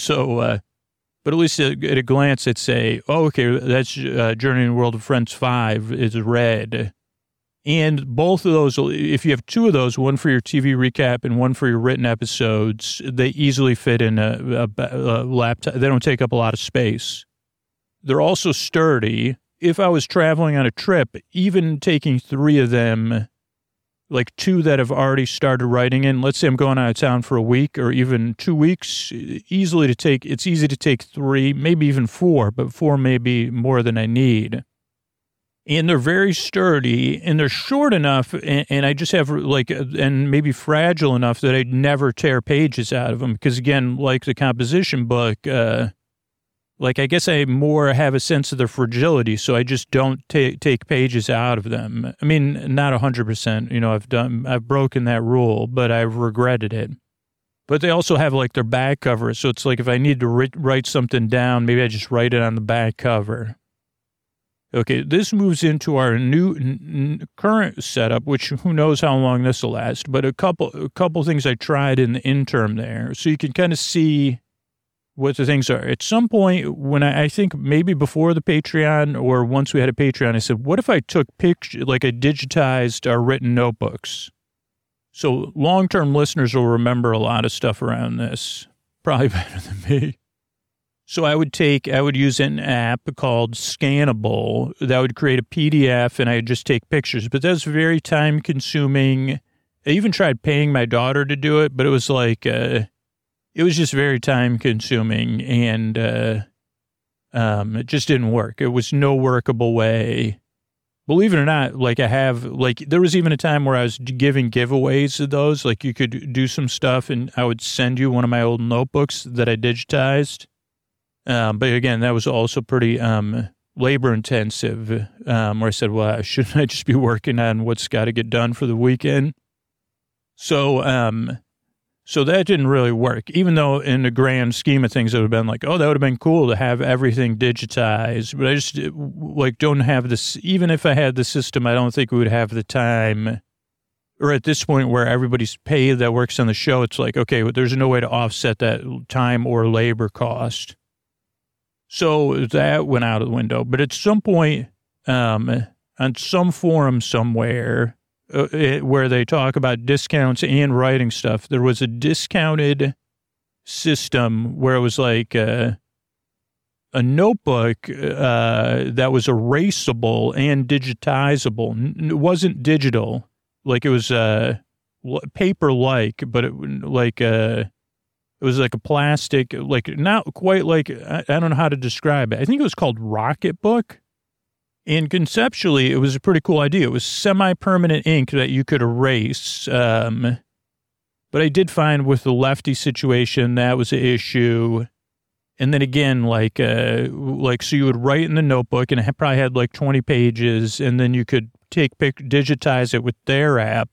But at least at a glance, I'd say, oh, okay, that's Journey in the World of Friends 5 is red. And both of those, if you have 2 of those, one for your TV recap and one for your written episodes, they easily fit in a laptop. They don't take up a lot of space. They're also sturdy. If I was traveling on a trip, even taking 3 of them, like 2 that have already started writing in, let's say I'm going out of town for a week or even 2 weeks, it's easy to take 3, maybe even 4, but 4 may be more than I need. And they're very sturdy and they're short enough. And I just have and maybe fragile enough that I'd never tear pages out of them. Because again, like the composition book, I guess I more have a sense of their fragility, so I just don't take pages out of them. I mean, not 100%, I've broken that rule, but I've regretted it. But they also have their back cover, so it's like if I need to write something down, maybe I just write it on the back cover. Okay, this moves into our new current setup, which who knows how long this will last, but a couple things I tried in the interim there, so you can kind of see what the things are. At some point, when I think maybe before the Patreon or once we had a Patreon, I said, what if I took pictures, I digitized our written notebooks? So long-term listeners will remember a lot of stuff around this, probably better than me. So I would use an app called Scannable that would create a PDF and I'd just take pictures, but that's very time consuming. I even tried paying my daughter to do it, but it was it was just very time consuming and it just didn't work. It was no workable way. Believe it or not, there was even a time where I was giving giveaways of those. You could do some stuff and I would send you one of my old notebooks that I digitized. But again, that was also pretty labor intensive, where I said, well, shouldn't I just be working on what's got to get done for the weekend? So that didn't really work, even though in the grand scheme of things, it would have been that would have been cool to have everything digitized. But I just don't have this. Even if I had the system, I don't think we would have the time. Or at this point where everybody's paid that works on the show, it's okay, well, there's no way to offset that time or labor cost. So that went out of the window. But at some point, on some forum somewhere, where they talk about discounts and writing stuff, there was a discounted system where it was a notebook that was erasable and digitizable. It wasn't digital, it was paper-like, but it was a plastic, not quite I don't know how to describe it. I think it was called Rocketbook. And conceptually, it was a pretty cool idea. It was semi-permanent ink that you could erase. But I did find with the lefty situation, that was an issue. And then again, so you would write in the notebook and it probably had 20 pages and then you could digitize it with their app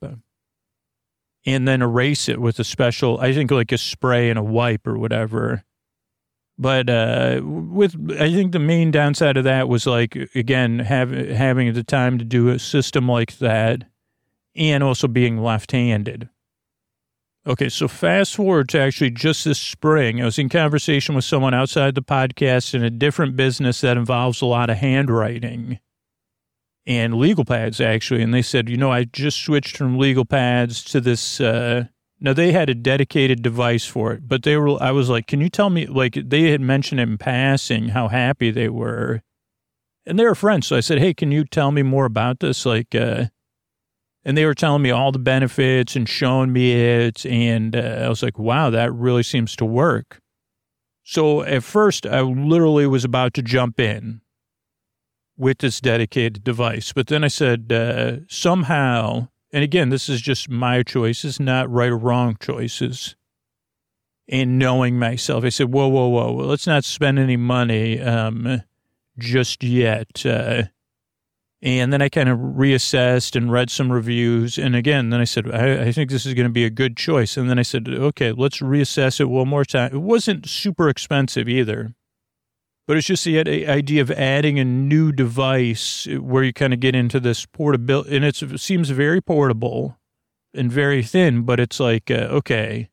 and then erase it with a special, I think a spray and a wipe or whatever. But I think the main downside of that was again, having the time to do a system like that and also being left-handed. Okay, so fast forward to actually just this spring, I was in conversation with someone outside the podcast in a different business that involves a lot of handwriting and legal pads, actually. And they said, I just switched from legal pads to this, now, they had a dedicated device for it, but I was can you tell me, they had mentioned in passing how happy they were. And they were friends. So I said, hey, can you tell me more about this? And they were telling me all the benefits and showing me it. And I was like, wow, that really seems to work. So at first, I literally was about to jump in with this dedicated device. But then I said, somehow, and again, this is just my choices, not right or wrong choices. And knowing myself, I said, whoa, let's not spend any money just yet. And then I kind of reassessed and read some reviews. And again, then I said, I think this is going to be a good choice. And then I said, okay, let's reassess it one more time. It wasn't super expensive either, but it's just the idea of adding a new device where you kind of get into this portability. And it seems very portable and very thin, but it's like, okay,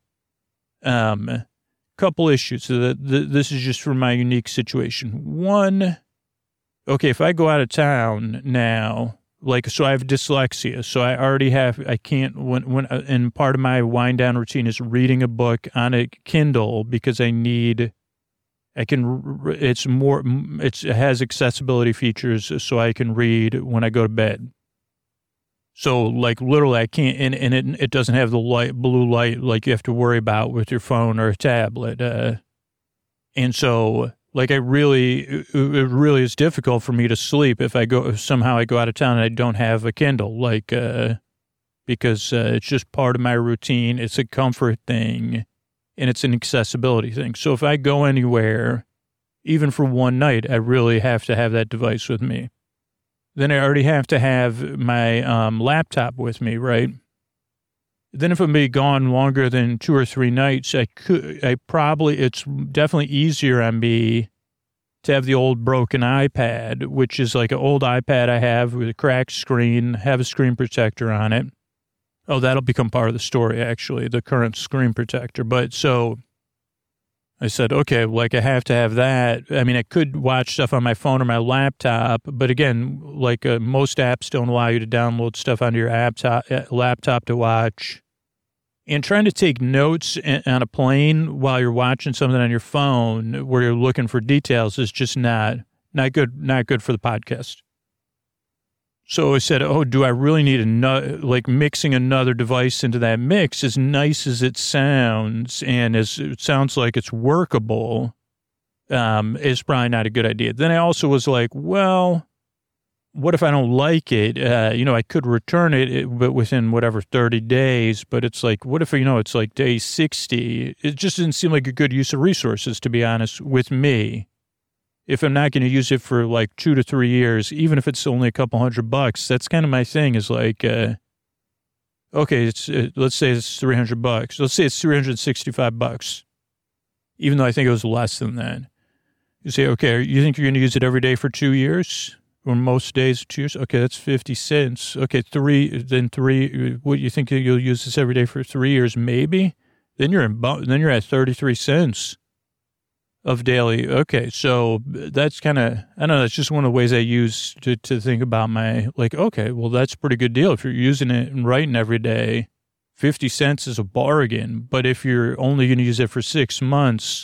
couple issues. So this is just for my unique situation. One, okay, if I go out of town now, like, so I have dyslexia, so I can't, and part of my wind down routine is reading a book on a Kindle because it has accessibility features so I can read when I go to bed. So like literally I can't, and it doesn't have the blue light like you have to worry about with your phone or a tablet. And so like it really is difficult for me to sleep if somehow I go out of town and I don't have a Kindle, like, because it's just part of my routine. It's a comfort thing and it's an accessibility thing. So if I go anywhere, even for one night, I really have to have that device with me. Then I already have to have my laptop with me, right? Then if I'm be gone longer than 2 or 3 nights, it's definitely easier on me to have the old broken iPad, which is like an old iPad I have with a cracked screen, have a screen protector on it. Oh, that'll become part of the story, actually, the current screen protector. But so I said, okay, like I have to have that. I mean, I could watch stuff on my phone or my laptop, but again, like most apps don't allow you to download stuff onto your laptop to watch. And trying to take notes on a plane while you're watching something on your phone where you're looking for details is just not good for the podcast. So I said, oh, do I really need mixing another device into that mix, as nice as it sounds and as it sounds like it's workable, is probably not a good idea. Then I also was like, well, what if I don't like it? I could return it, but within 30 days, but it's like, what if, it's like day 60? It just didn't seem like a good use of resources, to be honest, with me. If I'm not going to use it for like 2 to 3 years, even if it's only a couple $100, that's kind of my thing is like, okay, let's say it's $300. Let's say it's $365, even though I think it was less than that. You say, okay, you think you're going to use it every day for 2 years or most days, 2 years? Okay, that's 50 cents. Okay, what, you think you'll use this every day for 3 years? Maybe. Then you're at 33 cents. Of daily. Okay. So that's kind of, I don't know, that's just one of the ways I use to think about my, like, okay, well, that's a pretty good deal. If you're using it and writing every day, 50 cents is a bargain. But if you're only going to use it for 6 months,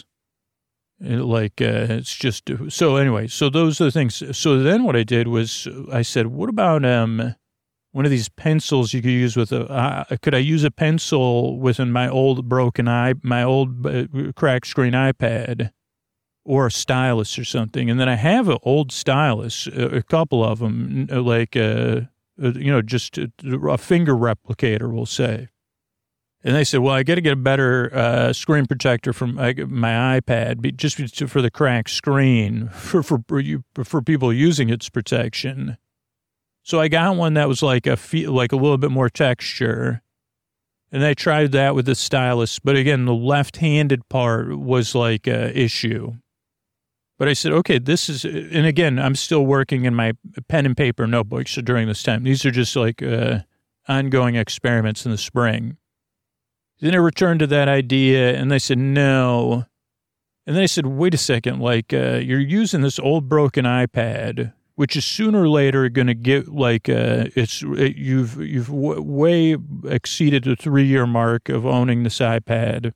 it's just, so anyway, so those are the things. So then what I did was I said, what about, one of these pencils you could use with could I use a pencil within my old cracked screen iPad? Or a stylus or something. And then I have an old stylus, a couple of them, like, just a finger replicator, we'll say. And they said, well, I got to get a better screen protector from my iPad, just for the cracked screen, for people using its protection. So I got one that was like a little bit more texture. And I tried that with the stylus. But again, the left-handed part was like an issue. But I said, okay, this is, and again, I'm still working in my pen and paper notebooks during this time. These are just like ongoing experiments in the spring. Then I returned to that idea and they said, no. And then I said, wait a second, like you're using this old broken iPad, which is sooner or later going to get like, you've way exceeded the 3-year mark of owning this iPad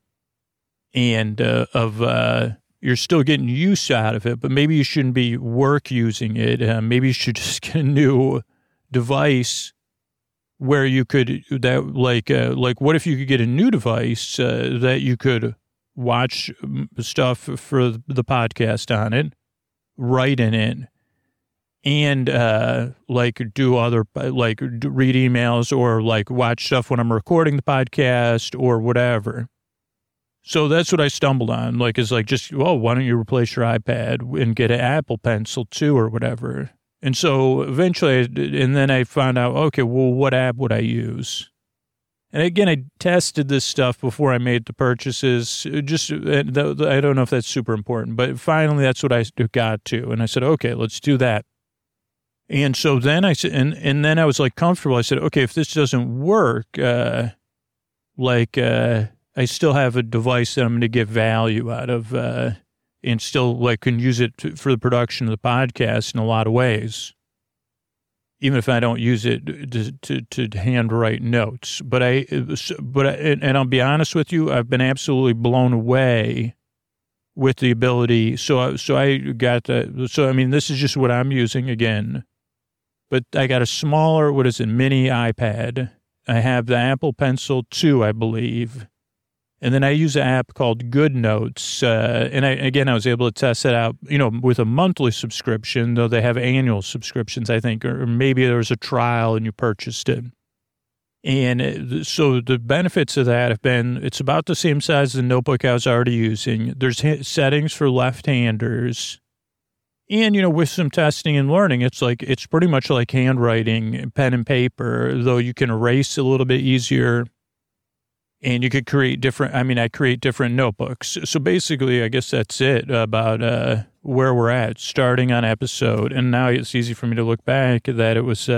and you're still getting use out of it, but maybe you shouldn't be using it. Maybe you should just get a new device where you could, that like what if you could get a new device that you could watch stuff for the podcast on it, write in it, and like do other, like read emails or like watch stuff when I'm recording the podcast or whatever. So that's what I stumbled on. Like, it's like, just, well, why don't you replace your iPad and get an Apple Pencil too or whatever? And so eventually, and then I found out, okay, well, what app would I use? And again, I tested this stuff before I made the purchases. Just, I don't know if that's super important, but finally that's what I got to. And I said, okay, let's do that. And so then I said, and then I was like comfortable. I said, okay, if this doesn't work, I still have a device that I'm going to get value out of, and still like can use it for the production of the podcast in a lot of ways, even if I don't use it to handwrite notes. But and I'll be honest with you, I've been absolutely blown away with the ability. So I got that. So, I mean, this is just what I'm using again, but I got a smaller, mini iPad. I have the Apple Pencil 2, I believe. And then I use an app called GoodNotes. And I was able to test it out, with a monthly subscription, though they have annual subscriptions, I think, or maybe there was a trial and you purchased it. And so the benefits of that have been, it's about the same size as the notebook I was already using. There's settings for left-handers. And, with some testing and learning, it's pretty much like handwriting, pen and paper, though you can erase a little bit easier. And you could create I create different notebooks. So basically, I guess that's it about where we're at, starting on episode. And now it's easy for me to look back that it was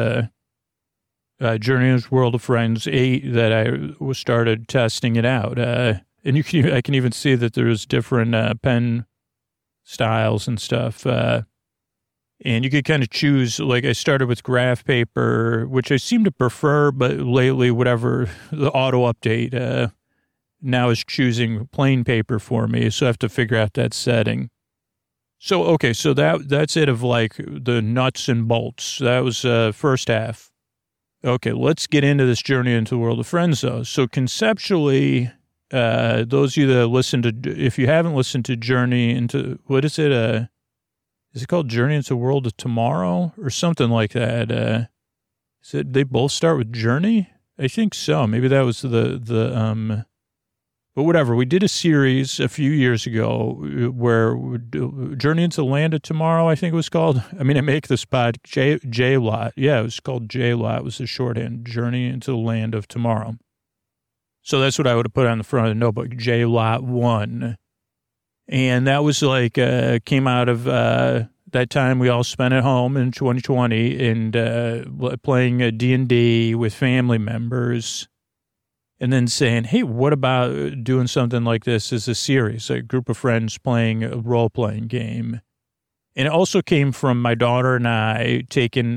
Journey into the World of Friends 8 that I started testing it out. And I can even see that there's different pen styles and stuff. And you could kind of choose, like I started with graph paper, which I seem to prefer, but lately, whatever, the auto update now is choosing plain paper for me. So I have to figure out that setting. So, okay, so that's it of like the nuts and bolts. That was first half. Okay, let's get into this Journey into the World of Friends, though. So conceptually, those of you that listen to, if you haven't listened to Journey into, what is it? Is it called Journey into the World of Tomorrow or something like that? They both start with Journey? I think so. Maybe that was but whatever. We did a series a few years ago where Journey into the Land of Tomorrow, I think it was called. I mean, I make this pod, J-Lot. Yeah, it was called J-Lot was the shorthand, Journey into the Land of Tomorrow. So that's what I would have put on the front of the notebook, J-Lot 1. And that was like, came out of that time we all spent at home in 2020 and playing D&D with family members and then saying, hey, what about doing something like this as a series, a group of friends playing a role-playing game. And it also came from my daughter and I taking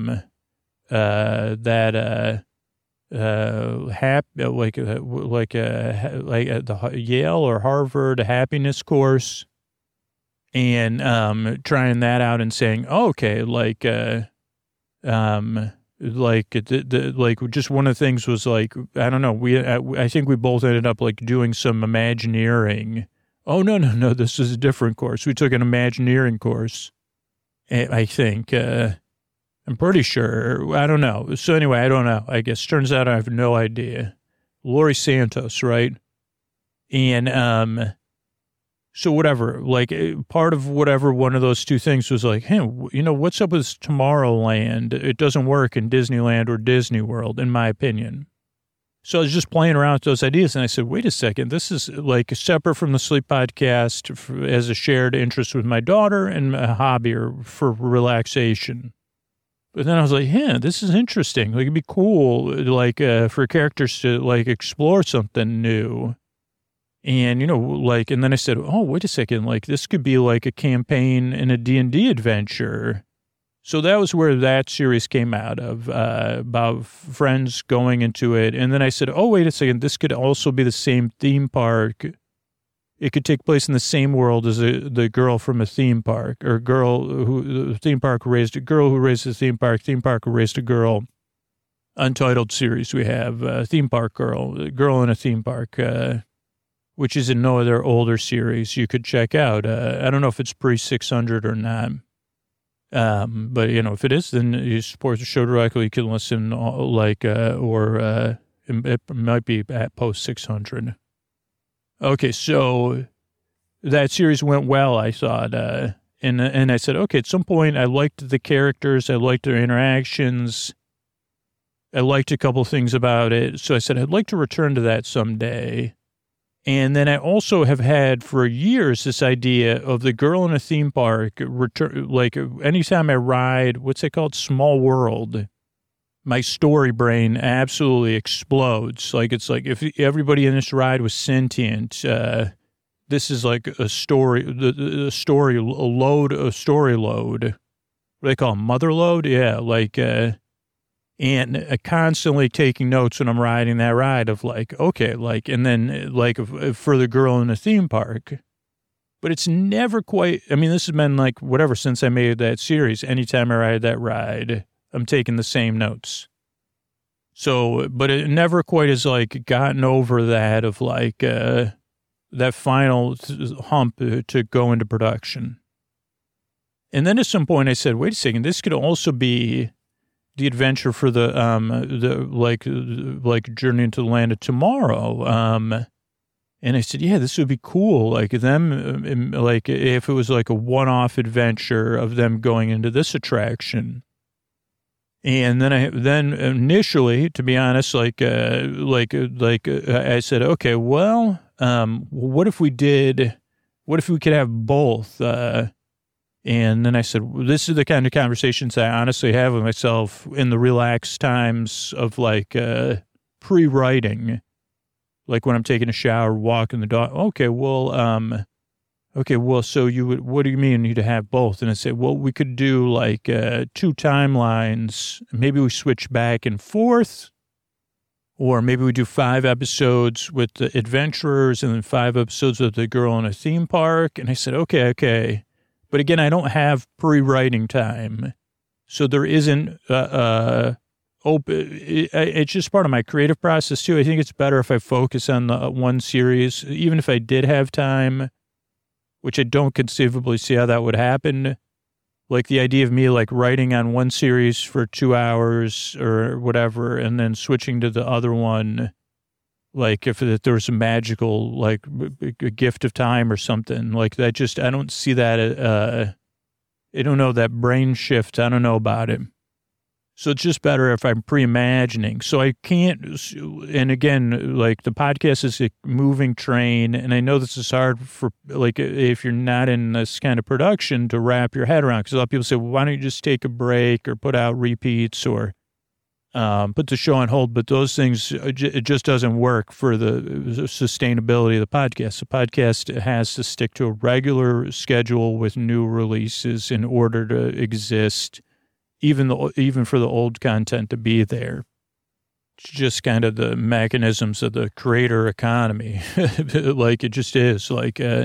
the Yale or Harvard happiness course, and trying that out and saying, oh, okay, just one of the things was like, I don't know, I think we both ended up like doing some Imagineering. Oh no, this is a different course. We took an Imagineering course, I think. I'm pretty sure. I don't know. So anyway, I don't know. I guess turns out I have no idea. Laurie Santos, right? And so whatever, like part of whatever one of those two things was like, hey, what's up with Tomorrowland? It doesn't work in Disneyland or Disney World, in my opinion. So I was just playing around with those ideas, and I said, wait a second, this is like separate from the Sleep Podcast as a shared interest with my daughter and a hobby or for relaxation. But then I was like, yeah, this is interesting. Like, it'd be cool, like, for characters to, like, explore something new. And, and then I said, oh, wait a second, like, this could be like a campaign in a D&D adventure. So that was where that series came out of, about friends going into it. And then I said, oh, wait a second, this could also be the same theme park. It could take place in the same world as the girl from a theme park, or girl who the theme park raised a girl who raised a theme park who raised a girl. Untitled series we have, Theme Park Girl in a Theme Park, which is in no other older series you could check out. I don't know if it's pre-600 or not. But, if it is, then you support the show directly. You can listen, it might be at post-600. Okay, so that series went well, I thought. And I said, okay, at some point I liked the characters. I liked their interactions. I liked a couple things about it. So I said, I'd like to return to that someday. And then I also have had for years this idea of the Girl in a Theme Park return. Like anytime I ride, what's it called? Small World. My story brain absolutely explodes. Like it's like if everybody in this ride was sentient, this is like a story, a story load. What do they call it? Mother load? Yeah, like, and constantly taking notes when I'm riding that ride of like, okay, like, and then like for the Girl in the Theme Park. But it's never quite, this has been like whatever since I made that series. Anytime I ride that ride, I'm taking the same notes. So, but it never quite has like gotten over that of like that final hump to go into production. And then at some point I said, wait a second, this could also be the adventure for the Journey into the Land of Tomorrow. And I said, yeah, this would be cool. Like them, like if it was like a one-off adventure of them going into this attraction. And then initially, to be honest, I said, okay, well, what if we could have both? And then I said, well, this is the kind of conversations I honestly have with myself in the relaxed times of like pre-writing, like when I'm taking a shower, walking the dog. Okay, well, so what do you mean you'd have both? And I said, well, we could do like 2 timelines. Maybe we switch back and forth, or maybe we do 5 episodes with the adventurers and then 5 episodes with the Girl in a Theme Park. And I said, okay. But again, I don't have pre-writing time. So there isn't it's just part of my creative process too. I think it's better if I focus on the one series, even if I did have time, which I don't conceivably see how that would happen. Like the idea of me like writing on one series for 2 hours or whatever, and then switching to the other one, like if there was a magical, like a gift of time or something like that. Just, I don't see that. I don't know, that brain shift. I don't know about it. So it's just better if I'm pre-imagining. So I can't, and again, like the podcast is a moving train, and I know this is hard for, like, if you're not in this kind of production to wrap your head around, because a lot of people say, well, why don't you just take a break or put out repeats or put the show on hold? But those things, it just doesn't work for the sustainability of the podcast. The podcast has to stick to a regular schedule with new releases in order to exist, even for the old content to be there. It's just kind of the mechanisms of the creator economy. Like it just is like, and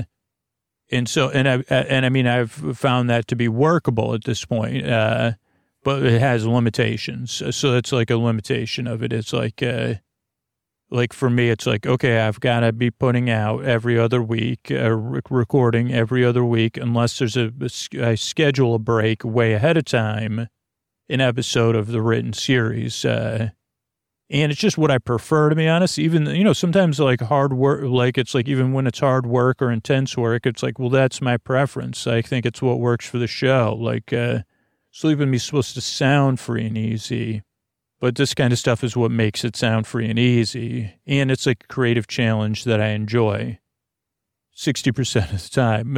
I've found that to be workable at this point. But it has limitations. So it's like a limitation of it. It's like for me, it's like, okay, I've got to be putting out every other week, recording every other week, unless there's I schedule a break way ahead of time, an episode of the written series. And it's just what I prefer, to be honest. Even, sometimes like hard work, like it's like even when it's hard work or intense work, it's like, well, that's my preference. I think it's what works for the show. Like, Sleep With Me is supposed to sound free and easy, but this kind of stuff is what makes it sound free and easy. And it's like a creative challenge that I enjoy 60% of the time.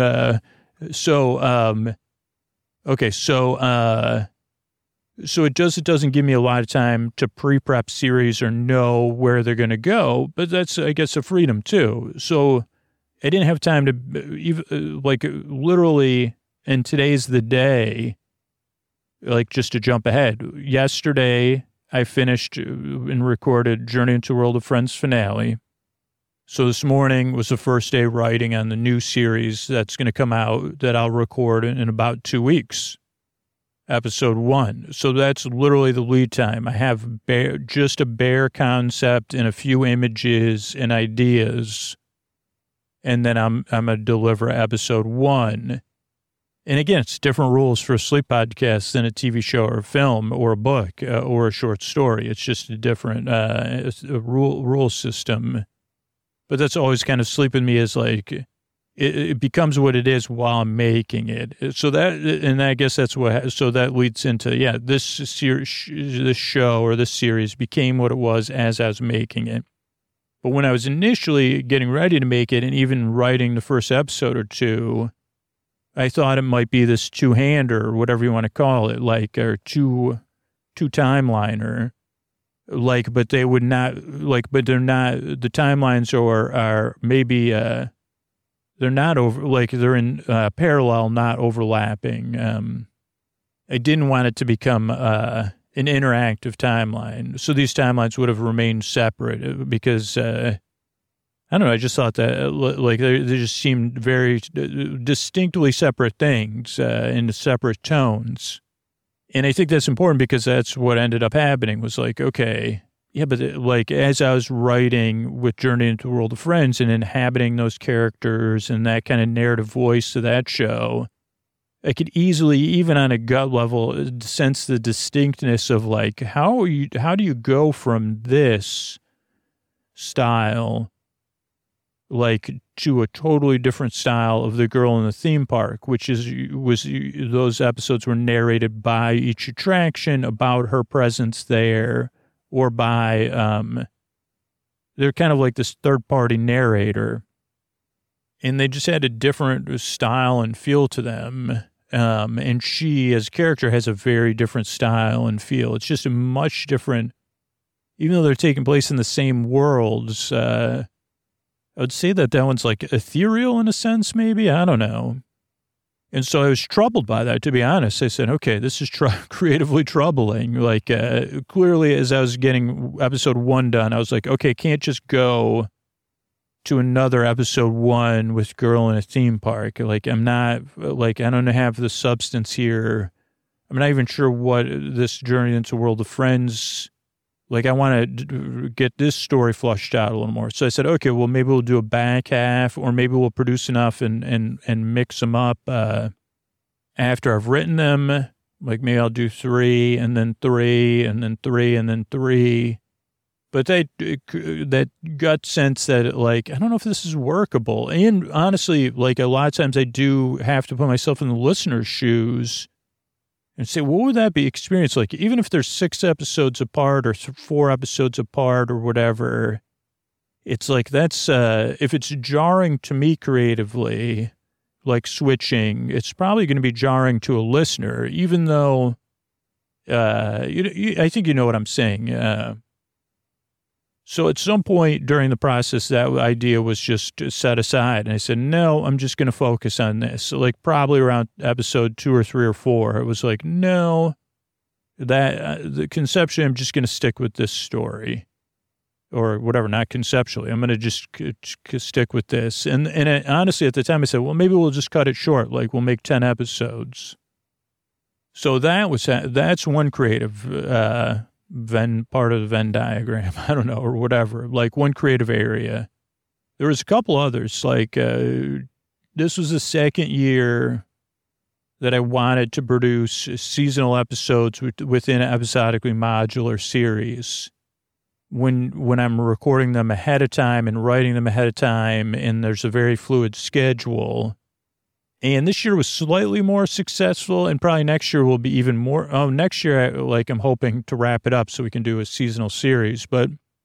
So it doesn't give me a lot of time to pre-prep series or know where they're going to go, but that's, I guess, a freedom too. So I didn't have time to even, like, literally, and today's the day, like, just to jump ahead. Yesterday, I finished and recorded Journey into World of Friends finale. So this morning was the first day writing on the new series that's going to come out that I'll record in about 2 weeks. episode 1. So that's literally the lead time. I have just a bare concept and a few images and ideas, and then I'm gonna deliver episode 1. And again, it's different rules for a sleep podcast than a TV show or a film or a book or a short story. It's just a different rule system. But that's always kind of sleep with me is like, it becomes what it is while I'm making it. So that, and I guess that's what, so that leads into, this show or this series became what it was as I was making it. But when I was initially getting ready to make it and even writing the first episode or two, I thought it might be this two-hander or whatever you want to call it, like, or two-timeliner. Like, but they would not, like, but they're not, the timelines are maybe, they're not over, like, they're in parallel, not overlapping. I didn't want it to become an interactive timeline. So these timelines would have remained separate because, I don't know, I just thought that, like, they just seemed very distinctly separate things in separate tones. And I think that's important because that's what ended up happening was like, okay, but like as I was writing with Journey into the World of Friends and inhabiting those characters and that kind of narrative voice to that show, I could easily, even on a gut level, sense the distinctness of like, how do you go from this style like to a totally different style of The Girl in the Theme Park, which was those episodes were narrated by each attraction about her presence there or by, they're kind of like this third party narrator and they just had a different style and feel to them. And she as a character has a very different style and feel. It's just a much different, even though they're taking place in the same worlds, I would say that one's like ethereal in a sense, maybe. I don't know. And so I was troubled by that, to be honest. I said, okay, this is creatively troubling. Like, clearly, as I was getting episode 1 done, I was like, okay, can't just go to another episode 1 with Girl in a Theme Park. Like, I'm not, like, I don't have the substance here. I'm not even sure what this Journey into World of Friends. Like, I want to get this story flushed out a little more. So I said, okay, well, maybe we'll do a back half, or maybe we'll produce enough and mix them up after I've written them. Like, maybe I'll do 3, and then 3, and then 3, and then 3. But that gut sense that, like, I don't know if this is workable. And honestly, like, a lot of times I do have to put myself in the listener's shoes and say, what would that be experience like? Even if there's 6 episodes apart or 4 episodes apart or whatever, it's like that's, if it's jarring to me creatively, like switching, it's probably going to be jarring to a listener, even though, I think you know what I'm saying. So at some point during the process, that idea was just set aside. And I said, no, I'm just going to focus on this. So like probably around episode 2 or 3 or 4, it was like, no, that the conceptually, I'm just going to stick with this story or whatever, not conceptually. I'm going to just stick with this. And honestly, at the time I said, well, maybe we'll just cut it short. Like we'll make 10 episodes. So that's one creative, part of the Venn diagram, I don't know, or whatever, like one creative area. There was a couple others, like this was the second year that I wanted to produce seasonal episodes within an episodically modular series. When I'm recording them ahead of time and writing them ahead of time, and there's a very fluid schedule. And this year was slightly more successful, and probably next year will be even more. Oh, next year, I'm hoping to wrap it up so we can do a seasonal series. But,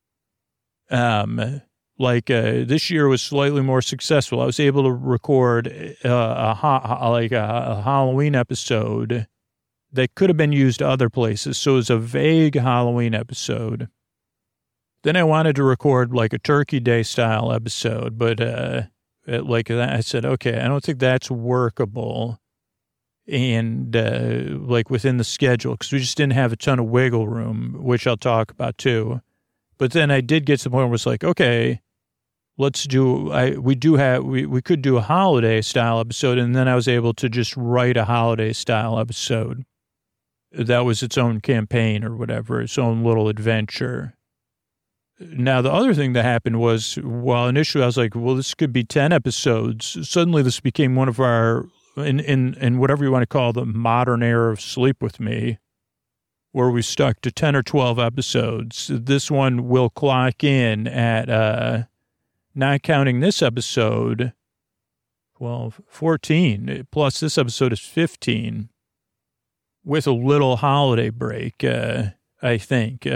this year was slightly more successful. I was able to record a Halloween episode that could have been used other places. So it was a vague Halloween episode. Then I wanted to record like a Turkey Day style episode, but, like that, I said, okay, I don't think that's workable. And like within the schedule, because we just didn't have a ton of wiggle room, which I'll talk about too. But then I did get to the point where it was like, okay, we could do a holiday style episode. And then I was able to just write a holiday style episode. that was its own campaign or whatever, its own little adventure. Now, the other thing that happened was, while initially I was like, well, this could be 10 episodes, suddenly this became one of our, in whatever you want to call the modern era of Sleep With Me, where we stuck to 10 or 12 episodes. This one will clock in at, not counting this episode, 12, 14, plus this episode is 15, with a little holiday break, I think.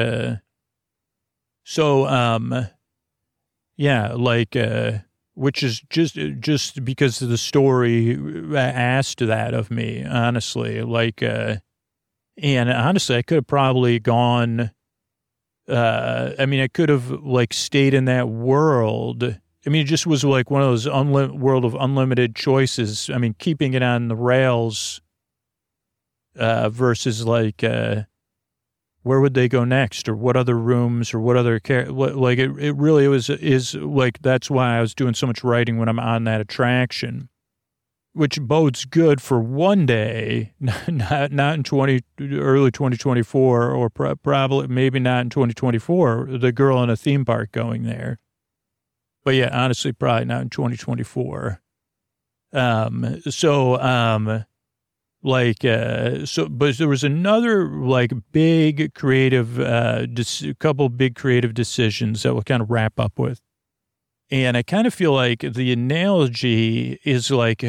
Yeah, like, which is just because of the story asked that of me, honestly. Like, and honestly, I could have probably gone, I mean, I could have, like, stayed in that world. I mean, it just was like one of those world of unlimited choices. I mean, keeping it on the rails versus, like, where would they go next, or what other rooms, or what other like it really is like, that's why I was doing so much writing when I'm on that attraction, which bodes good for one day, not in early 2024, or probably maybe not in 2024, the girl in a theme park going there. But yeah, honestly, probably not in 2024. But there was another, like, big creative, couple big creative decisions that we'll kind of wrap up with. And I kind of feel like the analogy is like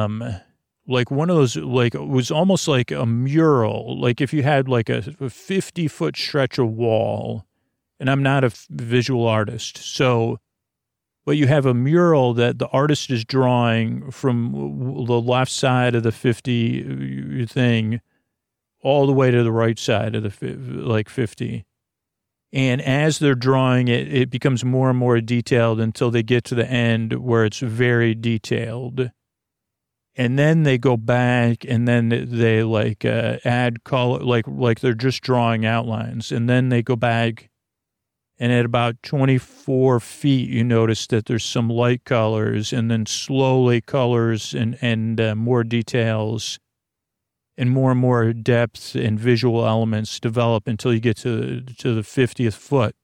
one of those, like, it was almost like a mural. Like if you had like a 50-foot stretch of wall, and I'm not a visual artist, so, but you have a mural that the artist is drawing from the left side of the 50 thing all the way to the right side of the 50. And as they're drawing it, it becomes more and more detailed until they get to the end where it's very detailed. And then they go back and then they like add color, like they're just drawing outlines. And then they go back. And at about 24 feet, you notice that there's some light colors, and then slowly colors and more details and more depth and visual elements develop until you get to the 50th foot.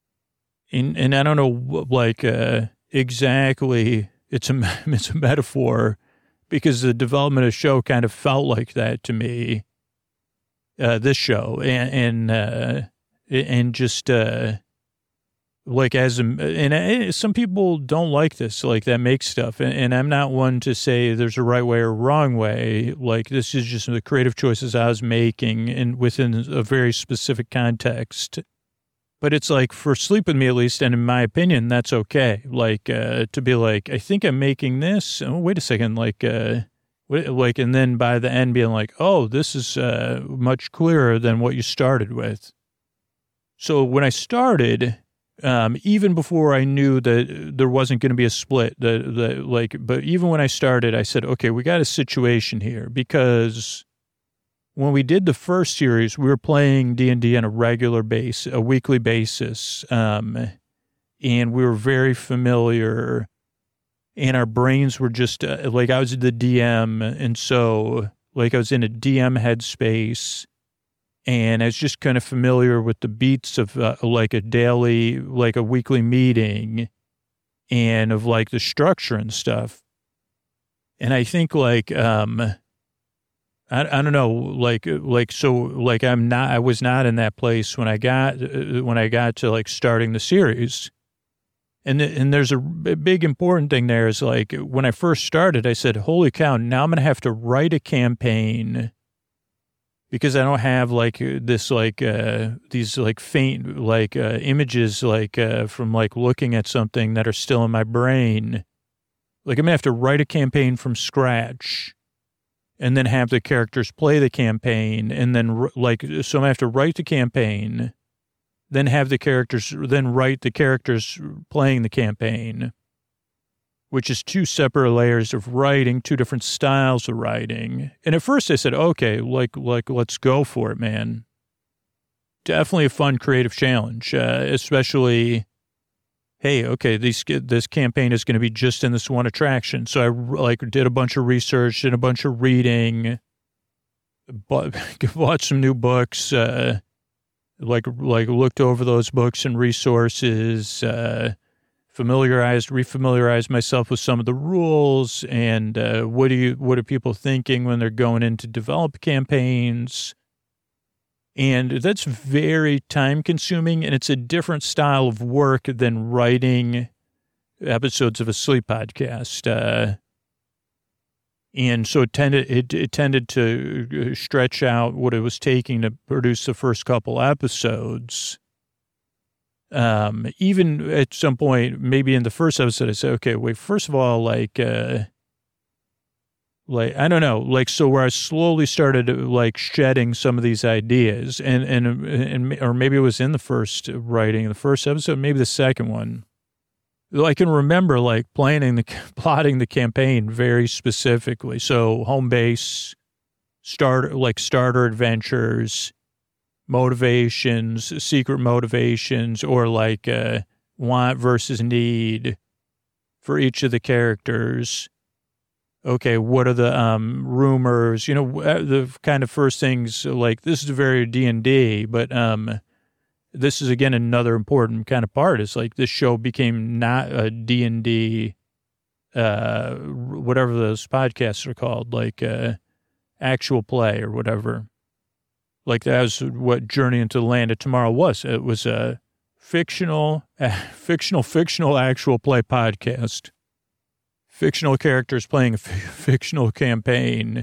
And I don't know, like, exactly, it's a metaphor, because the development of the show kind of felt like that to me, this show, and just, like, some people don't like this, like, that makes stuff. And I'm not one to say there's a right way or wrong way. Like, this is just the creative choices I was making and within a very specific context. But it's like, for Sleep With Me, at least, and in my opinion, that's okay. Like, to be like, I think I'm making this. Oh, wait a second. Like, and then by the end being like, oh, this is much clearer than what you started with. So when I started, even before I knew that there wasn't going to be a split, but even when I started, I said, okay, we got a situation here, because when we did the first series, we were playing D&D on a weekly basis. And we were very familiar, and our brains were just, like, I was the DM. And so, like, I was in a DM headspace. And I was just kind of familiar with the beats of like a daily, like a weekly meeting, and of like the structure and stuff. And I think like, I don't know, I was not in that place when I got to like starting the series. And there's a big important thing there is like, when I first started, I said, holy cow, now I'm going to have to write a campaign, because I don't have like this, like, these like faint, like, images, like, from like looking at something that are still in my brain. Like, I'm gonna have to write a campaign from scratch, and then have the characters play the campaign. And then so I'm gonna have to write the campaign, then have the characters, then write the characters playing the campaign, which is two separate layers of writing, two different styles of writing. And at first I said, okay, like, let's go for it, man. Definitely a fun creative challenge, especially, hey, okay, this campaign is going to be just in this one attraction. So I like did a bunch of research, did a bunch of reading, bought some new books, like looked over those books and resources, refamiliarized myself with some of the rules and what are people thinking when they're going in to develop campaigns. And that's very time consuming, and it's a different style of work than writing episodes of a sleep podcast. And so it tended to stretch out what it was taking to produce the first couple episodes. Even at some point, maybe in the first episode, I said, okay, wait, first of all, like, I don't know, like, so where I slowly started like shedding some of these ideas and or maybe it was in the first episode, maybe the second one. I can remember like plotting the campaign very specifically. So home base, starter adventures, motivations, secret motivations, or like want versus need for each of the characters. Okay, what are the rumors? You know, the kind of first things, like this is very D&D, but this is, again, another important kind of part. It's like this show became not a D&D, whatever those podcasts are called, like actual play or whatever. Like that was what Journey into the Land of Tomorrow was. It was a fictional actual play podcast. Fictional characters playing a fictional campaign,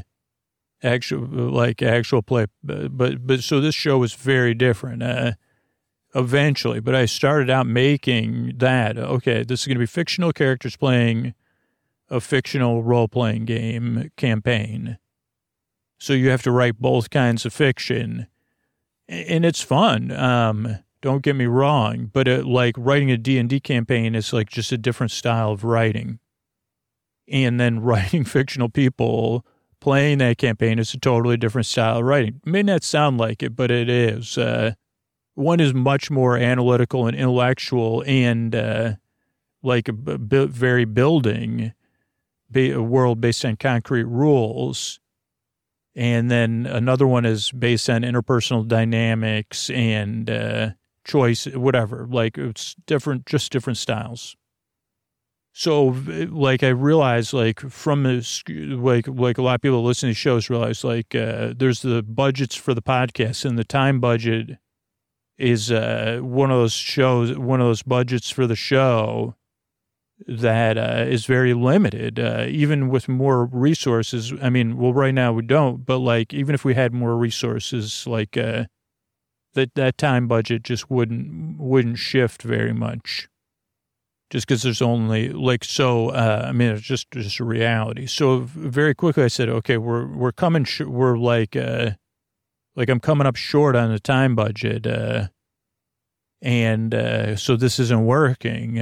actual play. But so this show was very different eventually. But I started out making that, okay, this is going to be fictional characters playing a fictional role-playing game campaign. So you have to write both kinds of fiction. And it's fun. Don't get me wrong. But like writing a D&D campaign is like just a different style of writing. And then writing fictional people playing that campaign is a totally different style of writing. It may not sound like it, but it is. One is much more analytical and intellectual and like very building, a world based on concrete rules. And then another one is based on interpersonal dynamics and choice, whatever. Like it's different, just different styles. So, like, I realized, like, from this, like a lot of people listening to shows realize, like, there's the budgets for the podcast, and the time budget is one of those budgets for the show that is very limited, even with more resources. I mean, well, right now we don't, but, like, even if we had more resources, like, that time budget just wouldn't shift very much. Just because there's only I mean, it's just a reality. So very quickly I said, okay, we're coming, we're like I'm coming up short on the time budget. And so this isn't working.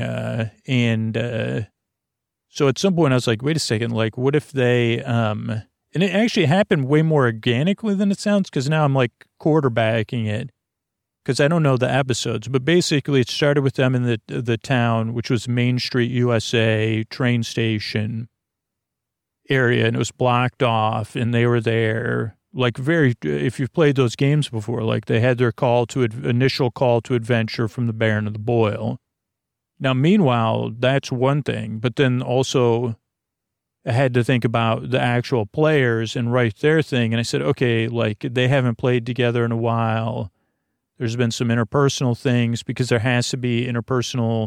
So at some point I was like, wait a second, like what if they, and it actually happened way more organically than it sounds. Cause now I'm like quarterbacking it. Because I don't know the episodes, but basically it started with them in the town, which was Main Street, USA, train station area, and it was blocked off, and they were there. Like if you've played those games before, like they had their initial call to adventure from the Baron of the Boil. Now, meanwhile, that's one thing, but then also I had to think about the actual players and write their thing, and I said, okay, like they haven't played together in a while. There's been some interpersonal things because there has to be interpersonal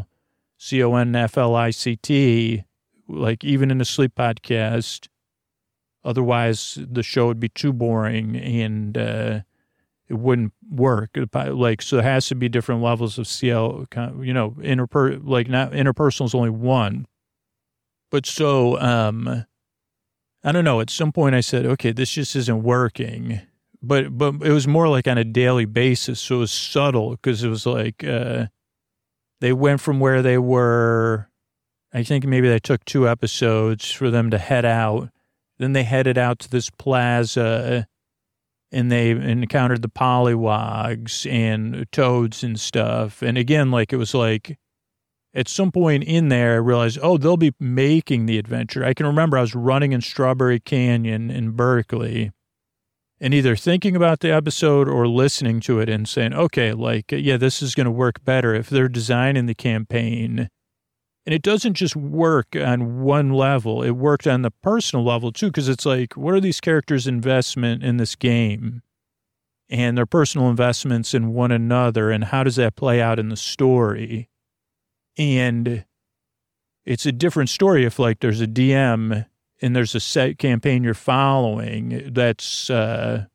CONFLICT, like even in a sleep podcast. Otherwise, the show would be too boring and it wouldn't work. Like, so there has to be different levels of CL, you know, interpersonal is only one. But so, I don't know. At some point I said, okay, this just isn't working. But it was more like on a daily basis, so it was subtle because it was like they went from where they were. I think maybe they took 2 episodes for them to head out. Then they headed out to this plaza, and they encountered the pollywogs and toads and stuff. And again, like it was like at some point in there, I realized, oh, they'll be making the adventure. I can remember I was running in Strawberry Canyon in Berkeley. and either thinking about the episode or listening to it and saying, okay, like, yeah, this is going to work better if they're designing the campaign. And it doesn't just work on one level. It worked on the personal level too, because it's like, what are these characters' investment in this game and their personal investments in one another, and how does that play out in the story? And it's a different story if, like, there's a DM and there's a set campaign you're following that's set,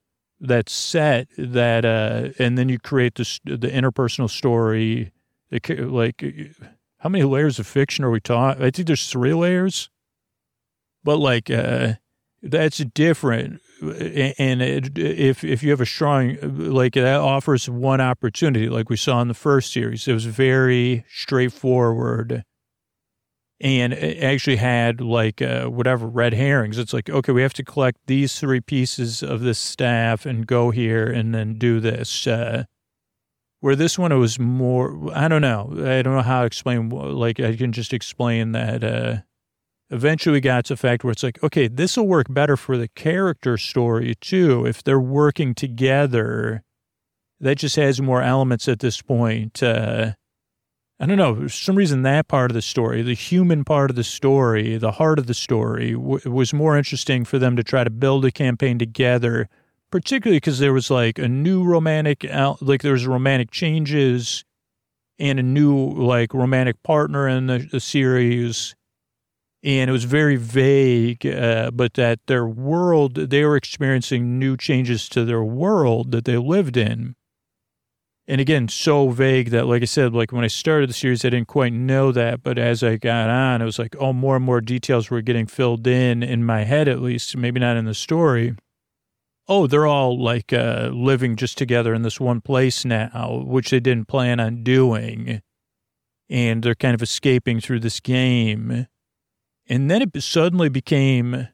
that and then you create the interpersonal story. Like, how many layers of fiction are we talking? I think there's 3 layers, but like that's different. And if you have a strong, like, that offers one opportunity, like we saw in the first series, it was very straightforward. And it actually had, like, whatever, red herrings. It's like, okay, we have to collect these 3 pieces of this staff and go here and then do this. Where this one, it was more, I don't know how to explain, like, I can just explain that eventually we got to the fact where it's like, okay, this will work better for the character story too. If they're working together, that just has more elements at this point. I don't know, for some reason that part of the story, the human part of the story, the heart of the story was more interesting for them to try to build a campaign together, particularly because there was like a new romantic, like there was romantic changes and a new like romantic partner in the series. And it was very vague, but that their world, they were experiencing new changes to their world that they lived in. And again, so vague that, like I said, like when I started the series, I didn't quite know that. But as I got on, it was like, oh, more and more details were getting filled in my head, at least, maybe not in the story. Oh, they're all like living just together in this one place now, which they didn't plan on doing. And they're kind of escaping through this game. And then it suddenly became,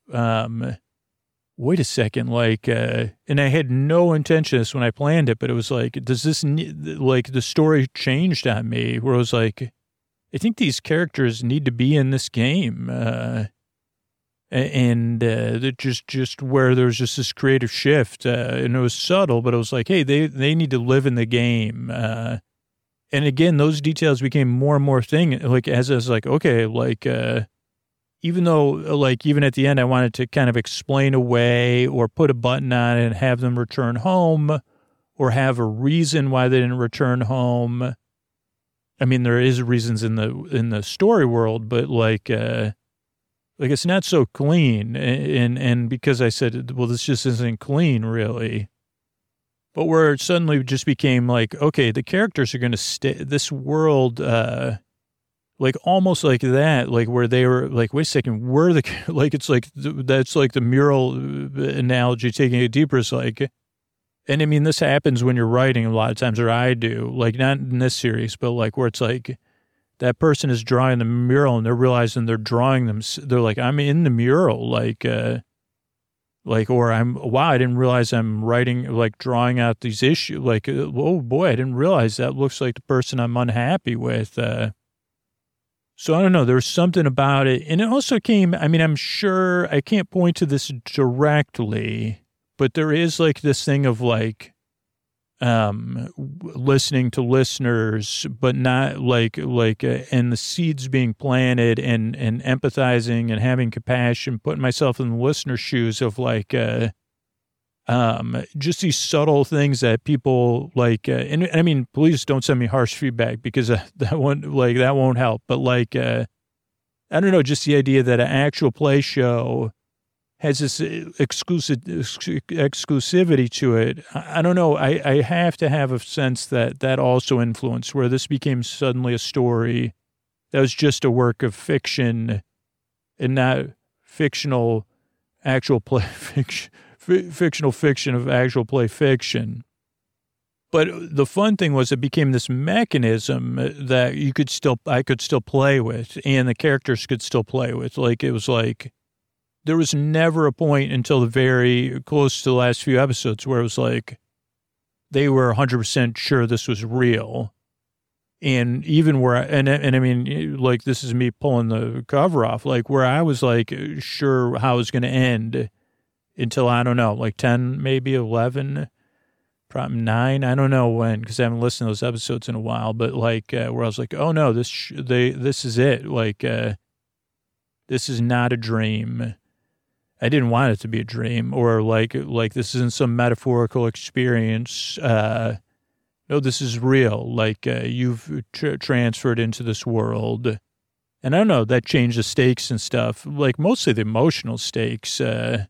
wait a second, like, and I had no intention of this when I planned it, but it was like, does this, like, the story changed on me where I was like, I think these characters need to be in this game. And just where there was just this creative shift, and it was subtle, but it was like, hey, they need to live in the game. And again, those details became more and more thing, like, as I was like, okay, like, even though, like, even at the end, I wanted to kind of explain away or put a button on it and have them return home or have a reason why they didn't return home. I mean, there is reasons in the story world, but like it's not so clean. And because I said, well, this just isn't clean, really. But where it suddenly just became like, okay, the characters are going to stay, this world, like almost like that, like where they were like, wait a second, like, it's like, that's like the mural analogy, taking it deeper. It's like, and I mean, this happens when you're writing a lot of times, or I do, like not in this series, but like where it's like that person is drawing the mural and they're realizing they're drawing them. They're like, I'm in the mural, like, or wow, I didn't realize I'm writing, like drawing out these issues. Like, oh boy, I didn't realize that looks like the person I'm unhappy with. So I don't know, there was something about it. And it also came, I mean, I'm sure I can't point to this directly, but there is like this thing of like, listening to listeners, but not and the seeds being planted and empathizing and having compassion, putting myself in the listener's shoes of like, just these subtle things that people like, and I mean, please don't send me harsh feedback because that won't help. But like, I don't know, just the idea that an actual play show has this exclusivity to it. I don't know. I have to have a sense that also influenced where this became suddenly a story that was just a work of fiction and not fictional actual play fiction. Fictional fiction of actual play fiction. But the fun thing was it became this mechanism that I could still play with and the characters could still play with. Like, it was like, there was never a point until the very close to the last few episodes where it was like, they were 100% sure this was real. And even where, and I mean, like, this is me pulling the cover off, like where I was like, sure how it was going to end. until, I don't know, like 10, maybe 11, probably 9. I don't know when, because I haven't listened to those episodes in a while, but like where I was like, oh no, this is it. Like, this is not a dream. I didn't want it to be a dream, or like this isn't some metaphorical experience. No, this is real. Like, you've transferred into this world. And I don't know, that changed the stakes and stuff, like mostly the emotional stakes. But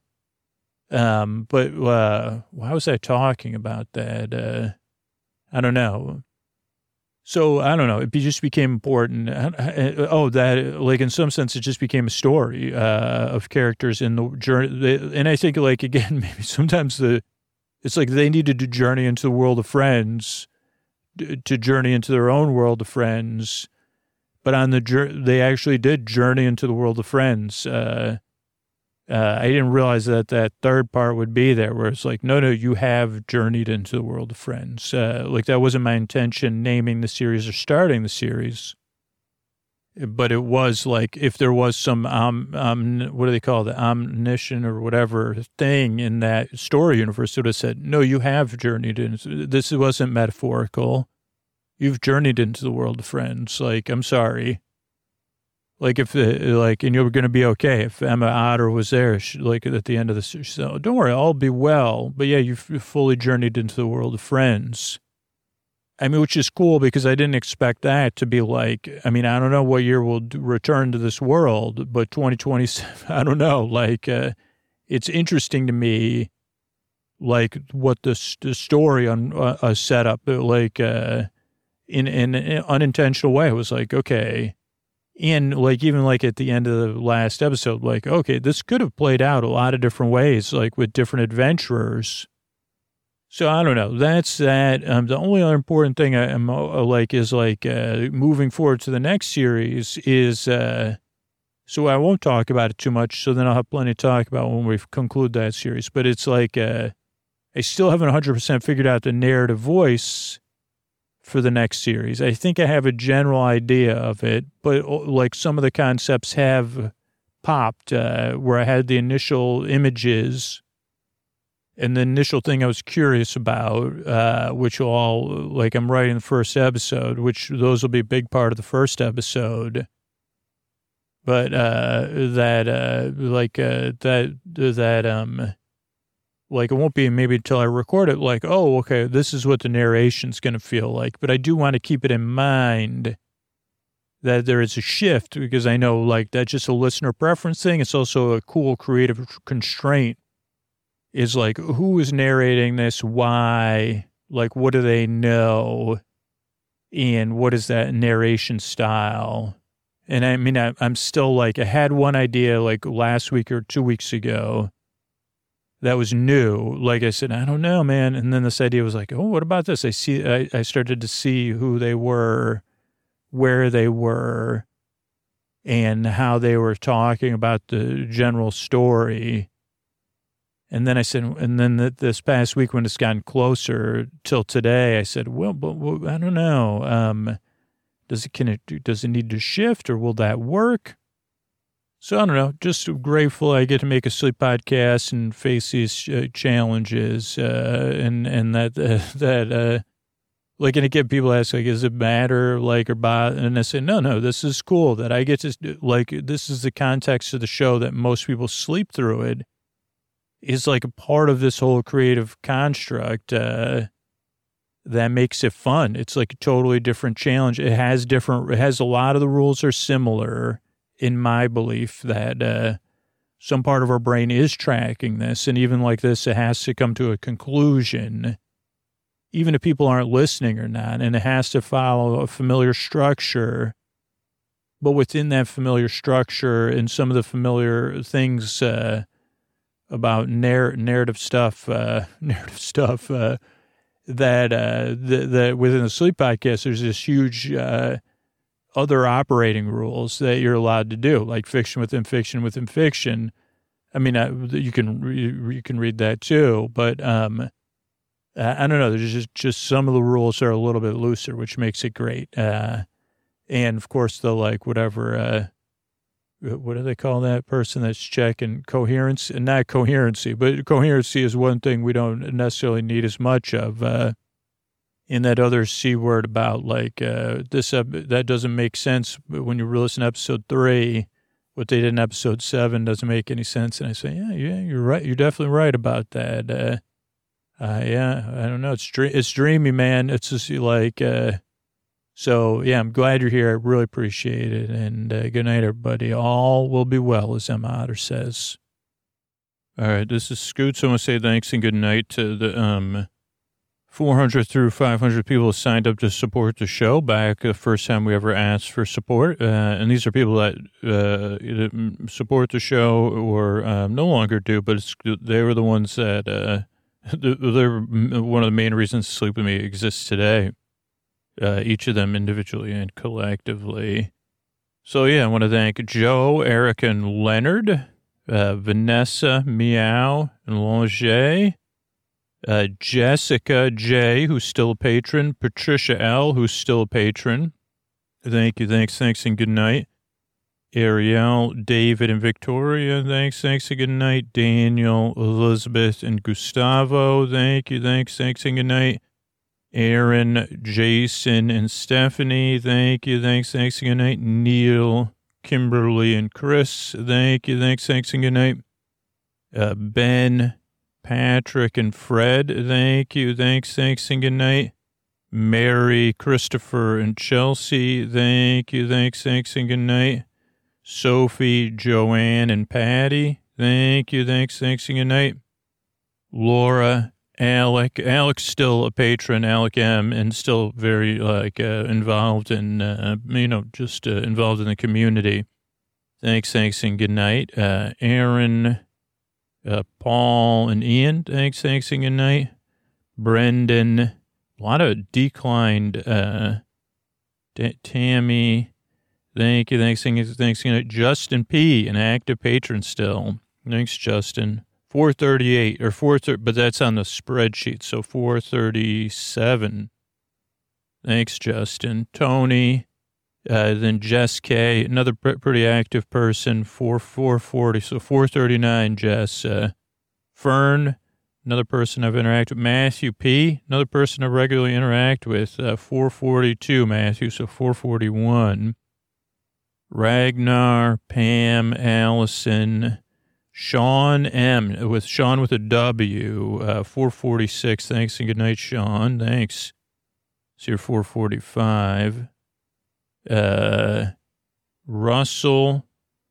why was I talking about that? I don't know. So I don't know. It just became important. That like in some sense, it just became a story of characters in the journey. And I think like again, maybe sometimes it's like they needed to journey into the world of Friends, to journey into their own world of Friends. But on they actually did journey into the world of Friends. I didn't realize that third part would be there, where it's like, no, you have journeyed into the world of Friends. Like that wasn't my intention, naming the series or starting the series. But it was like, if there was some, what do they call it, omniscient or whatever thing in that story universe, it would have said, no, you have journeyed into, this wasn't metaphorical. You've journeyed into the world of Friends. Like, I'm sorry. Like, if, and you were going to be okay. If Emma Otter was there, like, at the end of the series, she said, oh, don't worry, I'll be well. But yeah, you've fully journeyed into the world of Friends. I mean, which is cool because I didn't expect that to be like, I mean, I don't know what year we'll return to this world, but 2027, I don't know. Like, it's interesting to me, like, what the story on set up, like, in an unintentional way. It was like, okay. And like, even like at the end of the last episode, like, okay, this could have played out a lot of different ways, like with different adventurers. So I don't know. That's that. The only other important thing I'm like is like moving forward to the next series is, so I won't talk about it too much. So then I'll have plenty to talk about when we conclude that series. But it's like, I still haven't 100% figured out the narrative voice for the next series. I think I have a general idea of it, but like some of the concepts have popped where I had the initial images and the initial thing I was curious about, which will all, like I'm writing the first episode, which those will be a big part of the first episode. But like it won't be maybe until I record it, like, oh, okay, this is what the narration's going to feel like. But I do want to keep it in mind that there is a shift, because I know like that's just a listener preference thing. It's also a cool creative constraint, is like, who is narrating this? Why? Like, what do they know? And what is that narration style? And I mean, I'm still like, I had one idea like last week or 2 weeks ago that was new. Like I said, I don't know, man. And then this idea was like, oh, what about this? I started to see who they were, where they were, and how they were talking about the general story. And then I said, and then this past week when it's gotten closer till today, I said, well, but I don't know. Does it need to shift, or will that work? So I don't know, just grateful I get to make a sleep podcast and face these challenges, and that like, and again, people ask, like, does it matter, like, or bother? And I say, no, this is cool that I get to, like, this is the context of the show that most people sleep through it, is like a part of this whole creative construct that makes it fun. It's like a totally different challenge. It has a lot of the rules are similar, in my belief, that some part of our brain is tracking this. And even like this, it has to come to a conclusion, even if people aren't listening or not. And it has to follow a familiar structure. But within that familiar structure and some of the familiar things about narrative stuff, that within the sleep podcast, there's this huge other operating rules that you're allowed to do, like fiction within fiction within fiction. I mean, you can read that too, but I don't know. There's just some of the rules are a little bit looser, which makes it great. And of course, the like whatever what do they call that person that's checking coherence? Not coherency, but coherency is one thing we don't necessarily need as much of. In that other C word about like that doesn't make sense when you listen to episode 3. What they did in episode 7 doesn't make any sense. And I say, yeah, you're right. You're definitely right about that. Yeah, I don't know. It's dreamy, man. It's just like, so yeah, I'm glad you're here. I really appreciate it. And good night, everybody. All will be well, as Emma Otter says. All right, this is Scoots. I want to say thanks and good night to the 400 through 500 people who signed up to support the show back the first time we ever asked for support. And these are people that either support the show or no longer do, but they were the ones that, they're one of the main reasons Sleep With Me exists today, each of them individually and collectively. So yeah, I want to thank Joe, Eric, and Leonard, Vanessa, Meow, and Lange, Jessica J., who's still a patron, Patricia L., who's still a patron. Thank you, thanks, and good night. Ariel, David, and Victoria, thanks, and good night. Daniel, Elizabeth, and Gustavo, thank you, thanks, and good night. Aaron, Jason, and Stephanie, thank you, thanks, and good night. Neil, Kimberly, and Chris, thank you, thanks, and good night. Ben, Patrick, and Fred, thank you, thanks, and good night. Mary, Christopher, and Chelsea, thank you, thanks, and good night. Sophie, Joanne, and Patty, thank you, thanks, and good night. Laura, Alex still a patron, Alec M, and still very involved in, involved in the community. Thanks, and good night. Aaron, Paul and Ian, thanks, and good night. Brendan, a lot of declined, Tammy, thank you, thanks, and good night. Justin P., an active patron still. Thanks, Justin. 438, or 430, but that's on the spreadsheet, so 437. Thanks, Justin. Tony, then Jess K., another pretty active person, 440, so 439, Jess. Fern, another person I've interacted with. Matthew P., another person I regularly interact with, 442, Matthew, so 441. Ragnar, Pam, Allison, Sean M., with Sean with a W, 446, thanks and good night, Sean, thanks. So you're 445. Russell,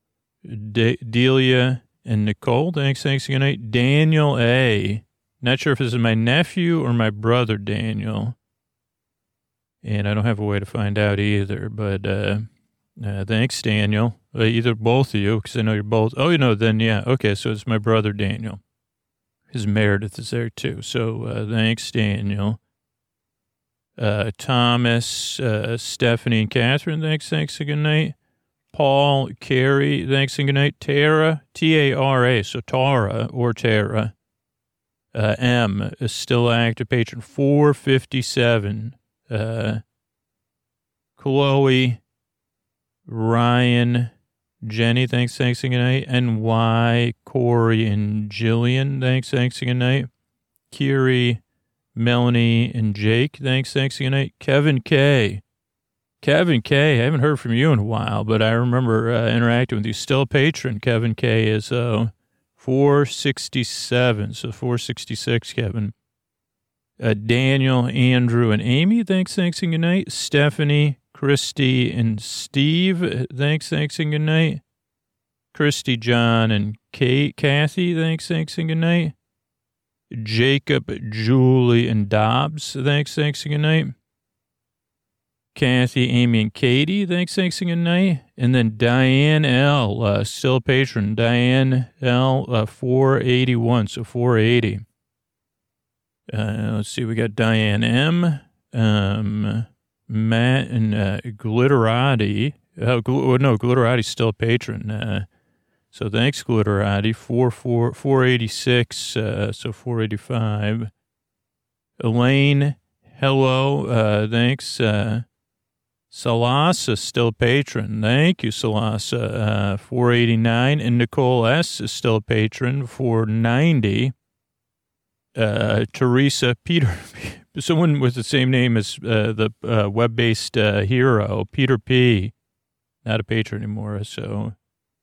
Delia, and Nicole, thanks, and good night. Daniel A., not sure if this is my nephew or my brother, Daniel. And I don't have a way to find out either, but thanks, Daniel. Either both of you, because I know you're both. Oh, then, yeah. Okay, so it's my brother, Daniel. His Meredith is there, too. So thanks, Daniel. Thomas, Stephanie, and Catherine, thanks, and good night. Paul, Carrie, thanks, and good night. Tara, T-A-R-A, so Tara or Tara. M is still active patron, 457. Chloe, Ryan, Jenny, thanks, and good night. N.Y., Corey, and Jillian, thanks, and good night. Kiri, Melanie, and Jake, thanks, and good night. Kevin K., I haven't heard from you in a while, but I remember interacting with you. Still a patron. Kevin K. is 467, so 466, Kevin. Daniel, Andrew, and Amy, thanks, and good night. Stephanie, Christy, and Steve, thanks, and good night. Christy, John, and Kathy, thanks, and good night. Jacob, Julie, and Dobbs, thanks, and good night. Kathy, Amy, and Katie, thanks, and good night. And then Diane L., still a patron. Diane L., 481, so 480. Let's see, we got Diane M., Matt, and Glitterati. Glitterati's still a patron. So thanks, Glitterati. 486, so 485. Elaine, hello, thanks. Salasa, still a patron. Thank you, Salasa. $4.89. And Nicole S. is still a patron for $4.90. Teresa, Peter, someone with the same name as the web-based hero, Peter P. Not a patron anymore. So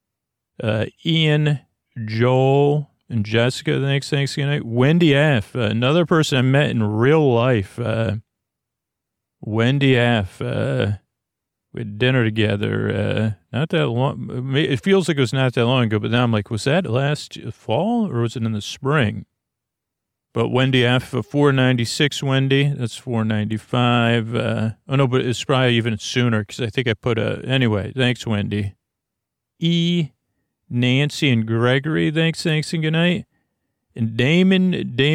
Ian, Joel, and Jessica, thanks good night. Wendy F., another person I met in real life. Wendy F., we had dinner together, not that long. It feels like it was not that long ago, but now I'm like, was that last fall or was it in the spring? But Wendy F., $4.96, Wendy, that's $4.95. Oh, no, but it's probably even sooner because I think I put anyway, thanks, Wendy. E., Nancy, and Gregory, thanks, and good night. And Damon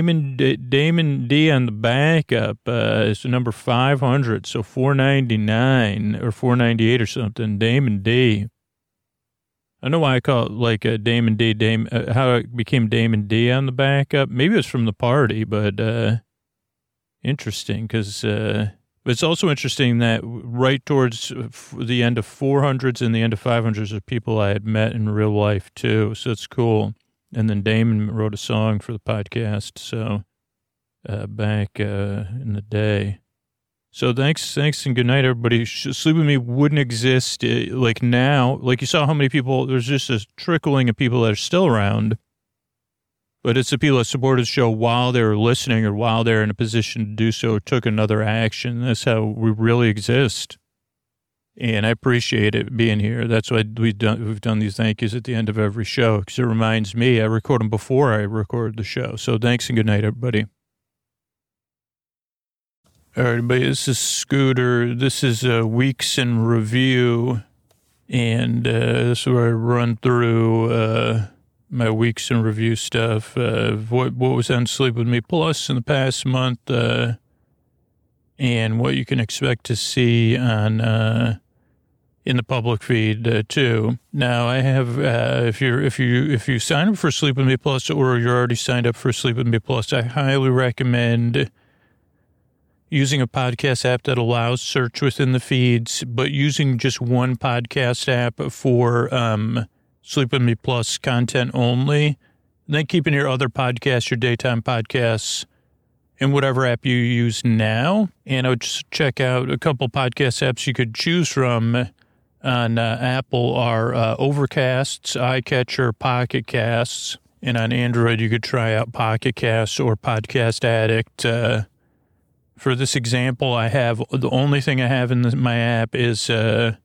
D on the backup is number 500, so $4.99 or $4.98 or something. Damon D. I don't know why I call it like Damon D. How it became Damon D on the backup. Maybe it was from the party, but interesting because. But it's also interesting that right towards the end of 400s and the end of 500s are people I had met in real life too. So it's cool. And then Damon wrote a song for the podcast, so back in the day. So thanks, and good night, everybody. Sleep With Me wouldn't exist like now. Like you saw how many people, there's just a trickling of people that are still around. But it's the people that supported the show while they were listening or while they're in a position to do so, took another action. That's how we really exist. And I appreciate it being here. That's why we've done these thank yous at the end of every show because it reminds me. I record them before I record the show. So thanks and good night, everybody. All right, everybody, this is Scooter. This is Weeks in Review. And this is where I run through my Weeks in Review stuff. What was on Sleep With Me Plus in the past month. And what you can expect to see on in the public feed too. Now I have if you sign up for Sleep With Me Plus or you're already signed up for Sleep With Me Plus, I highly recommend using a podcast app that allows search within the feeds, but using just one podcast app for Sleep With Me Plus content only. And then keeping your other podcasts, your daytime podcasts, in whatever app you use now. And I would just check out a couple podcast apps you could choose from on Apple are Overcasts, iCatcher, Pocket Casts. And on Android, you could try out Pocket Casts or Podcast Addict. For this example, I have the only thing I have in my app is I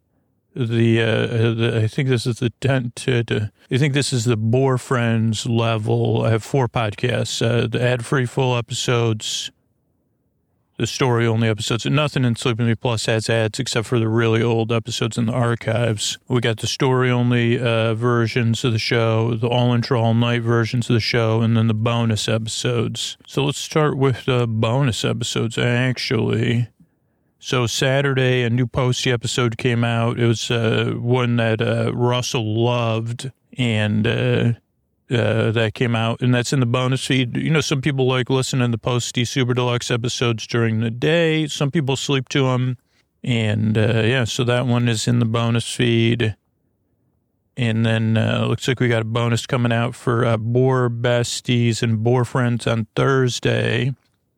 think this is the I think this is the Bore Friends level. I have 4 podcasts, the ad-free full episodes, the story-only episodes, and nothing in Sleep With Me Plus has ads except for the really old episodes in the archives. We got the story-only versions of the show, the all-intro, all-night versions of the show, and then the bonus episodes. So let's start with the bonus episodes, actually. So Saturday, a new Posty episode came out. It was one that Russell loved, and that came out, and that's in the bonus feed. You know, some people like listening to the Posty Super Deluxe episodes during the day. Some people sleep to them, and so that one is in the bonus feed. And then looks like we got a bonus coming out for Bore Besties and Bore Friends on Thursday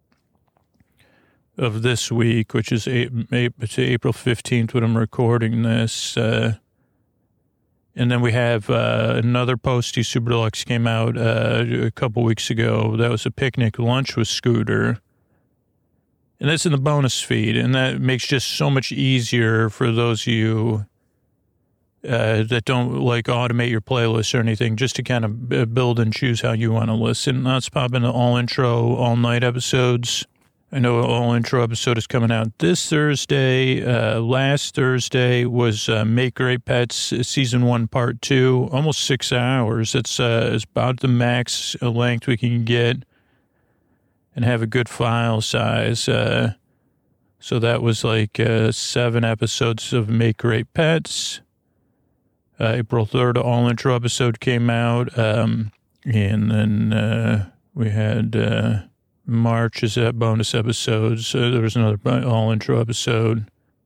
of this week, which is April 15th when I'm recording this. And then we have another Posty Super Deluxe came out a couple weeks ago. That was a picnic lunch with Scooter. And that's in the bonus feed. And that makes just so much easier for those of you that don't like automate your playlist or anything, just to kind of build and choose how you want to listen. Let's pop into all intro, all night episodes. I know all intro episode is coming out this Thursday. Last Thursday was Make Great Pets Season 1 Part 2, almost 6 hours. It's about the max length we can get and have a good file size. So that was like 7 episodes of Make Great Pets. April 3rd, all intro episode came out. And then we had... March is bonus episodes. There was another all intro episode.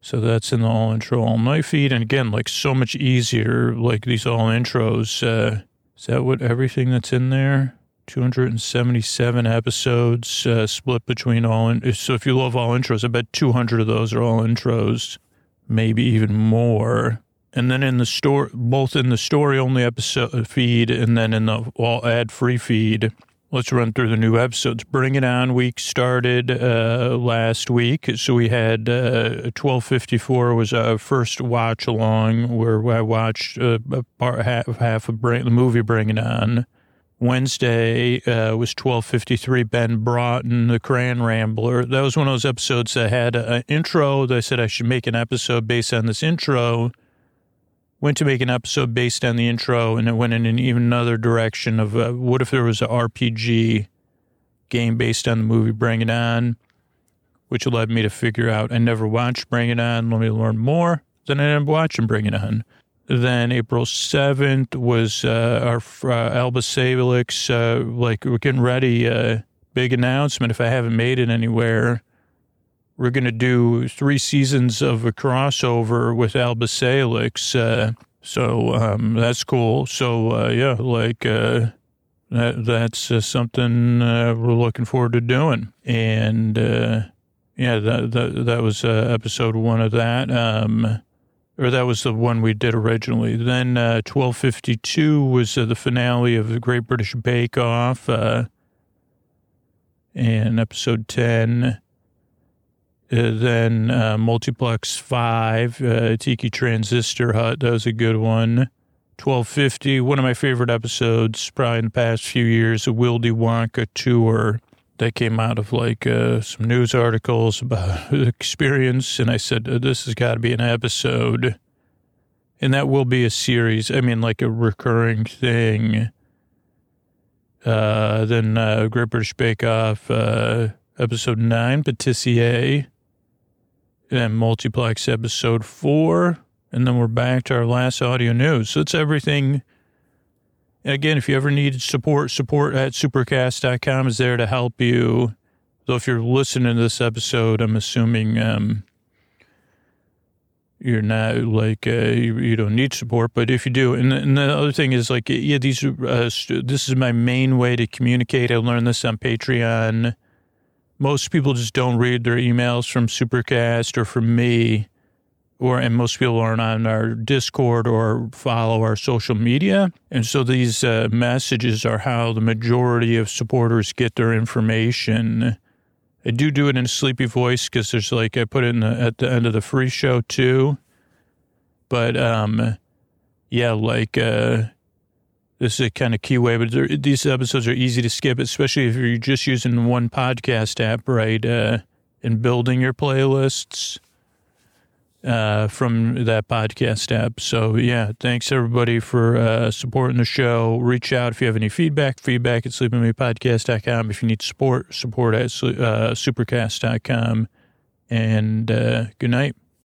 So that's in the all intro all night feed. And again, like so much easier, like these all intros. Is that what everything that's in there? 277 episodes split between so if you love all intros, I bet 200 of those are all intros, maybe even more. And then in the store, both in the story only episode feed and then in the all ad free feed. Let's run through the new episodes. Bring It On week started last week. So we had 1254 was our first watch along where I watched half of the movie Bring It On. Wednesday was 1253, Ben Broughton, the Crayon Rambler. That was one of those episodes that had an intro. That I said I should make an episode based on this intro. Went to make an episode based on the intro, and it went in an even another direction of what if there was an RPG game based on the movie Bring It On, which led me to figure out I never watched Bring It On. Let me learn more. Then I ended up watching Bring It On. Then April 7th was our Alba Salix, like we're getting ready, big announcement if I haven't made it anywhere. We're going to do 3 seasons of a crossover with Alba Salix, so that's cool. So, yeah, like that's something we're looking forward to doing. And, yeah, that was episode 1 of that. Or that was the one we did originally. Then 1252 was the finale of the Great British Bake Off, and episode 10. Then Multiplex 5, Tiki Transistor Hut. That was a good one. 1250, one of my favorite episodes probably in the past few years, the Willy Wonka tour. That came out of like some news articles about the experience. And I said, this has got to be an episode. And that will be a series. I mean, like a recurring thing. Then Great British Bake Off, episode 9, Patissier. And Multiplex episode 4. And then we're back to our last audio news. So it's everything. And again, if you ever need support at supercast.com is there to help you. So if you're listening to this episode, I'm assuming you're not like, you don't need support, but if you do, and the other thing is like, yeah, this is my main way to communicate. I learned this on Patreon. Most people just don't read their emails from Supercast or from me. And most people aren't on our Discord or follow our social media. And so these messages are how the majority of supporters get their information. I do it in a sleepy voice because there's like, I put it at the end of the free show too. But, yeah, like, this is a kind of key way, but these episodes are easy to skip, especially if you're just using one podcast app, right? And building your playlists. From that podcast app. So, yeah, thanks, everybody, for supporting the show. Reach out if you have any feedback at sleepingmepodcast.com. If you need support at supercast.com. And good night.